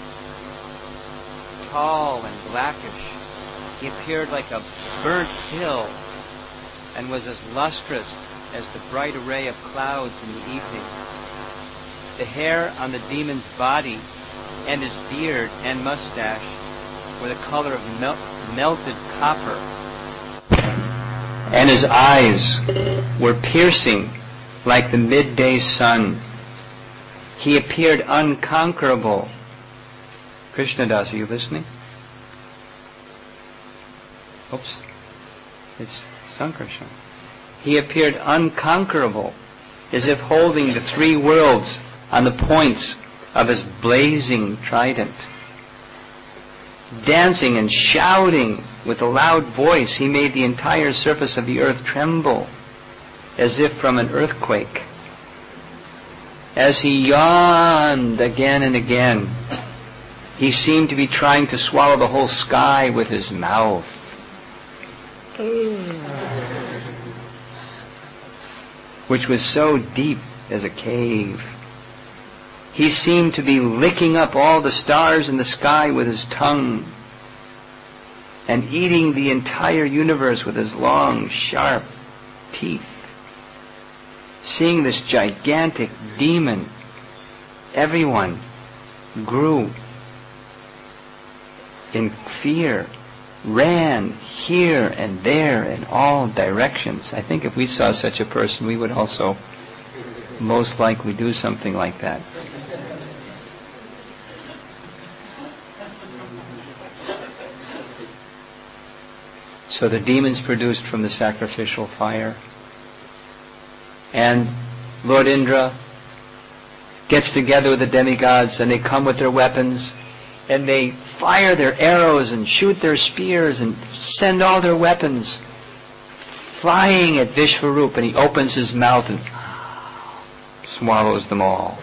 tall and blackish. He appeared like a burnt hill and was as lustrous as the bright array of clouds in the evening. The hair on the demon's body and his beard and mustache were the color of mel- melted copper. And his eyes were piercing like the midday sun. He appeared unconquerable. Krishnadas, are you listening? Oops. It's Sankarshan. He appeared unconquerable, as if holding the three worlds on the points of his blazing trident. Dancing and shouting with a loud voice, he made the entire surface of the earth tremble, as if from an earthquake. As he yawned again and again, he seemed to be trying to swallow the whole sky with his mouth. Which was so deep as a cave. He seemed to be licking up all the stars in the sky with his tongue and eating the entire universe with his long, sharp teeth. Seeing this gigantic demon, everyone grew in fear, ran here and there in all directions. I think if we saw such a person, we would also most likely do something like that. So the demons produced from the sacrificial fire. And Lord Indra gets together with the demigods, and they come with their weapons, and they fire their arrows and shoot their spears and send all their weapons flying at Vishvarup, and he opens his mouth and swallows them all.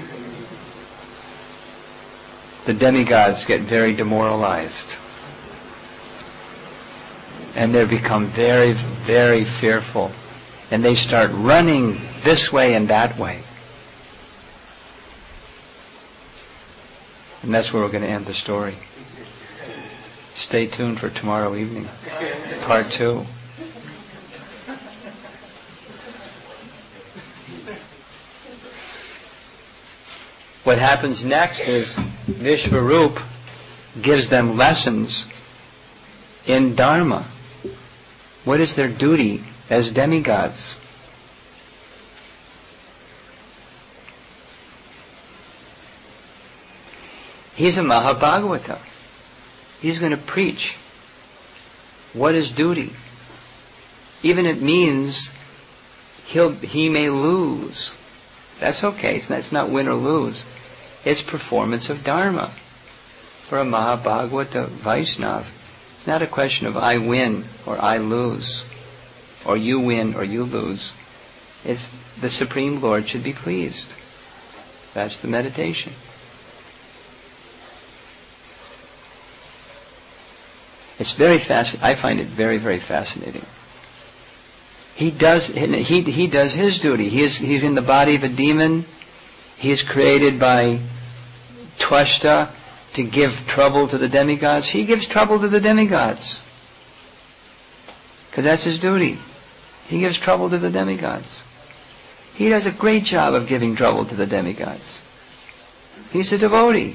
The demigods get very demoralized, and they become very, very fearful, and they start running this way and that way. And that's where we're going to end the story. Stay tuned for tomorrow evening, part two. What happens next is Vishvarup gives them lessons in Dharma. What is their duty as demigods? He's a Mahabhagavata. He's going to preach what is duty. Even it means he'll, he may lose. That's okay. It's not, it's not win or lose. It's performance of Dharma. For a Mahabhagavata Vaishnava, it's not a question of I win or I lose, or you win or you lose. It's the Supreme Lord should be pleased. That's the meditation. It's very fascinating. I find it very, very fascinating. He does he he does his duty. He is he's in the body of a demon. He is created by Twashta to give trouble to the demigods. He gives trouble to the demigods because that's his duty. He gives trouble to the demigods. He does a great job of giving trouble to the demigods. He's a devotee.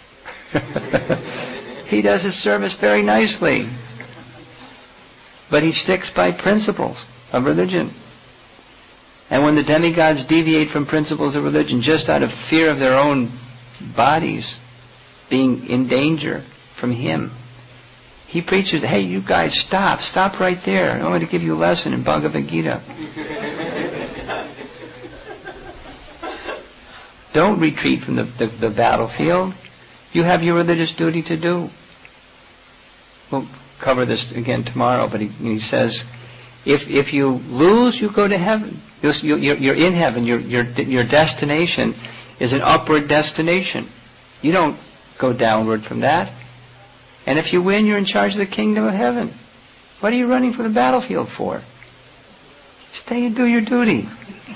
He does his service very nicely. But he sticks by principles of religion. And when the demigods deviate from principles of religion just out of fear of their own bodies being in danger from him, he preaches, hey, you guys, stop. Stop right there. I want to give you a lesson in Bhagavad Gita. Don't retreat from the, the, the battlefield. You have your religious duty to do. We'll cover this again tomorrow, but he, he says, If if you lose, you go to heaven. You're, you're, you're in heaven. Your your your destination is an upward destination. You don't go downward from that. And if you win, you're in charge of the kingdom of heaven. What are you running for the battlefield for? Stay and do your duty.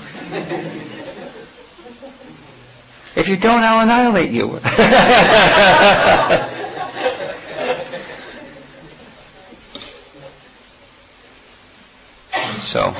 If you don't, I'll annihilate you. So,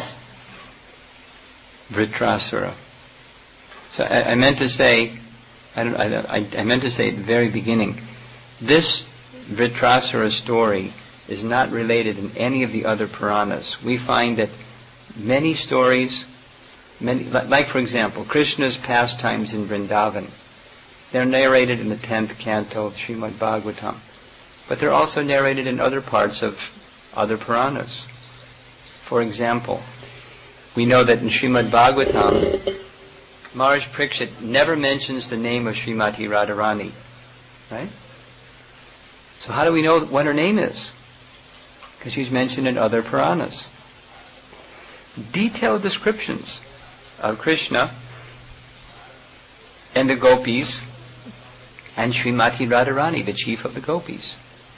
Vritrasura. So I, I meant to say, I, don't, I, I meant to say at the very beginning, this Vritrasura story is not related in any of the other Puranas. We find that many stories, many, like for example, Krishna's pastimes in Vrindavan, they're narrated in the tenth canto of Srimad Bhagavatam, but they're also narrated in other parts of other Puranas. For example, we know that in Srimad Bhagavatam, Maharaj Parikshit never mentions the name of Srimati Radharani. Right? So how do we know what her name is? Because she's mentioned in other Puranas. Detailed descriptions of Krishna and the gopis and Srimati Radharani, the chief of the gopis.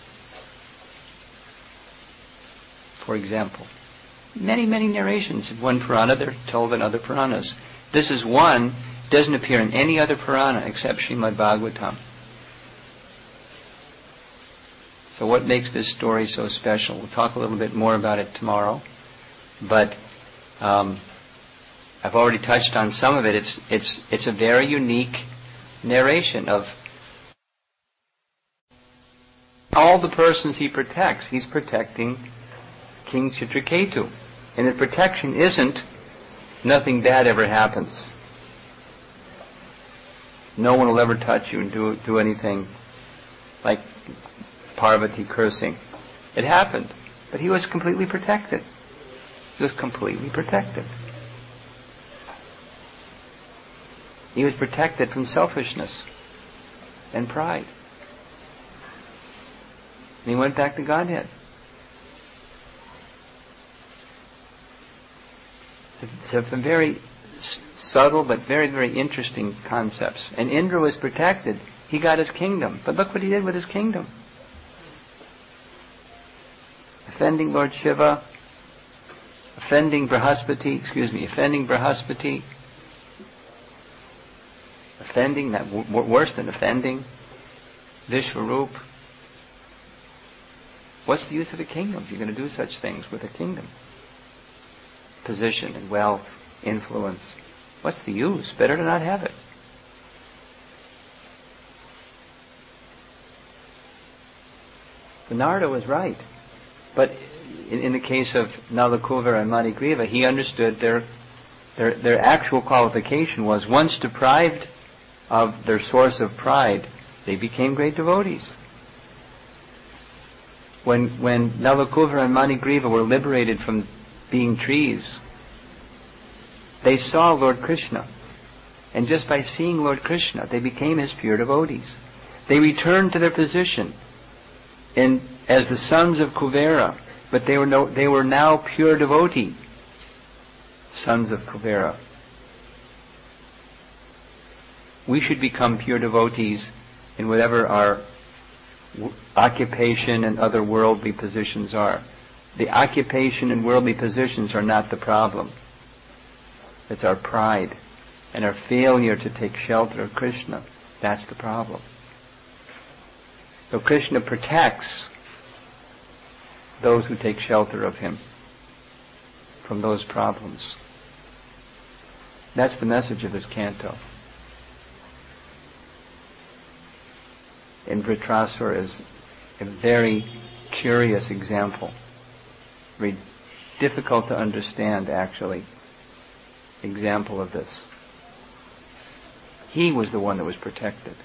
For example. Many, many narrations in one Purana, they're told in other Puranas. This is one, doesn't appear in any other Purana except Srimad Bhagavatam. So what makes this story so special? We'll talk a little bit more about it tomorrow. But um, I've already touched on some of it. It's, it's, it's a very unique narration of all the persons he protects. He's protecting King Chitraketu. And the protection isn't nothing bad ever happens. No one will ever touch you and do, do anything like Parvati cursing. It happened. But he was completely protected. He was completely protected. He was protected from selfishness and pride. And he went back to Godhead. It's a very subtle but very, very interesting concepts. And Indra was protected. He got his kingdom. But look what he did with his kingdom. Offending Lord Shiva, offending Brihaspati, excuse me, offending Brihaspati, offending, that w- worse than offending, Vishwarup. What's the use of a kingdom if you're going to do such things with a kingdom? Position and wealth, influence. What's the use? Better to not have it. Narada was right. But in, in the case of Nala Kuvera and Manigriva, he understood their, their their actual qualification was once deprived of their source of pride, they became great devotees. When when Nala Kuvera and Manigriva were liberated from being trees, they saw Lord Krishna. And just by seeing Lord Krishna, they became his pure devotees. They returned to their position in, as the sons of Kuvera, but they were, no, they were now pure devotee sons of Kuvera. We should become pure devotees in whatever our w- occupation and other worldly positions are. The occupation and worldly positions are not the problem. It's our pride and our failure to take shelter of Krishna. That's the problem. So Krishna protects those who take shelter of him from those problems. That's the message of this canto. And Vritrasura is a very curious example. Very difficult to understand, actually, example of this. He was the one that was protected.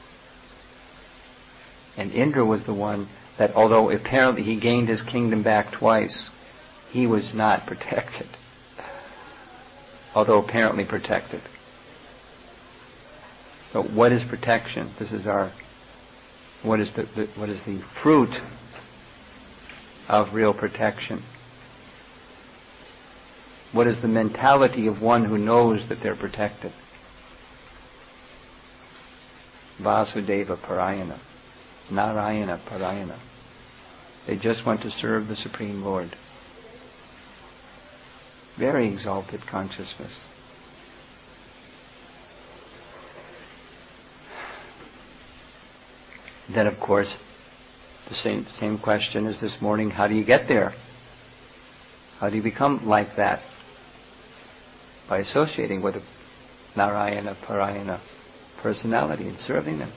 And Indra was the one that, although apparently he gained his kingdom back twice, he was not protected. Although apparently protected. So what is protection? This is our, what is the, the what is the fruit of real protection? What is the mentality of one who knows that they're protected? Vasudeva Parayana, Narayana Parayana. They just want to serve the Supreme Lord. Very exalted consciousness. Then, of course, the same same question as this morning: how do you get there? How do you become like that? By associating with a Narayana Parayana personality and serving them.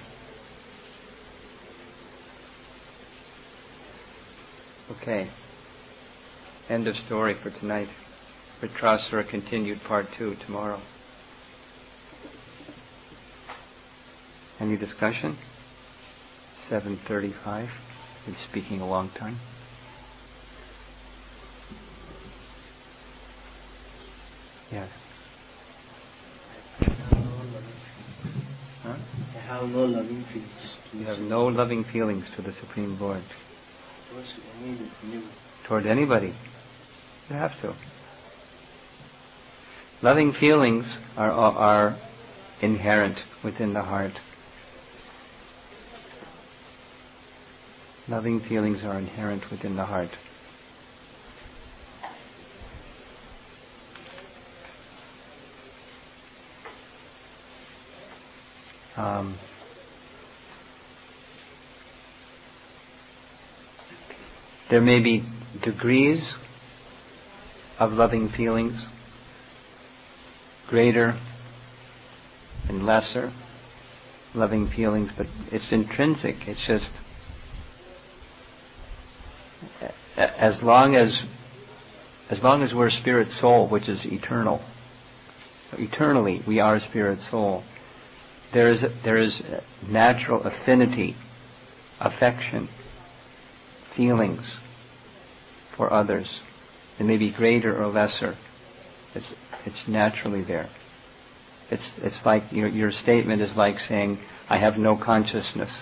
Okay. End of story for tonight. Vritrasura continued part two tomorrow. Any discussion? seven thirty-five. Been speaking a long time. Yes. Huh? I have no loving feelings. You have no loving feelings to the Supreme Lord. Towards any, anybody. Toward anybody. You have to. Loving feelings are are inherent within the heart. Loving feelings are inherent within the heart. Um, there may be degrees of loving feelings, greater and lesser loving feelings, but it's intrinsic. It's just as long as as long as we're spirit soul, which is eternal. Eternally, we are spirit soul. There is there is natural affinity, affection, feelings for others. They may be greater or lesser. It's it's naturally there. It's it's like your your statement is like saying, I have no consciousness.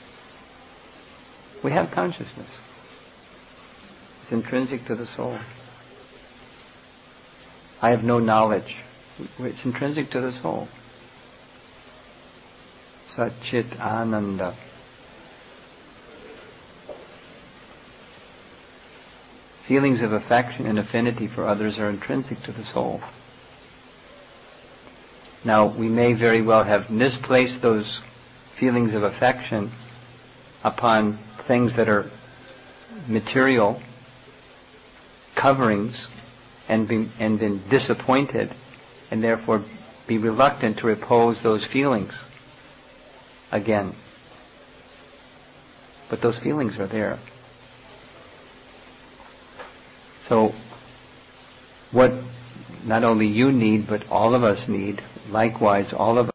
We have consciousness. It's intrinsic to the soul. I have no knowledge. It's intrinsic to the soul. Satchit Ananda. Feelings of affection and affinity for others are intrinsic to the soul. Now, we may very well have misplaced those feelings of affection upon things that are material coverings and been, and been disappointed, and therefore be reluctant to repose those feelings again. But those feelings are there. So, what not only you need, but all of us need, likewise, all of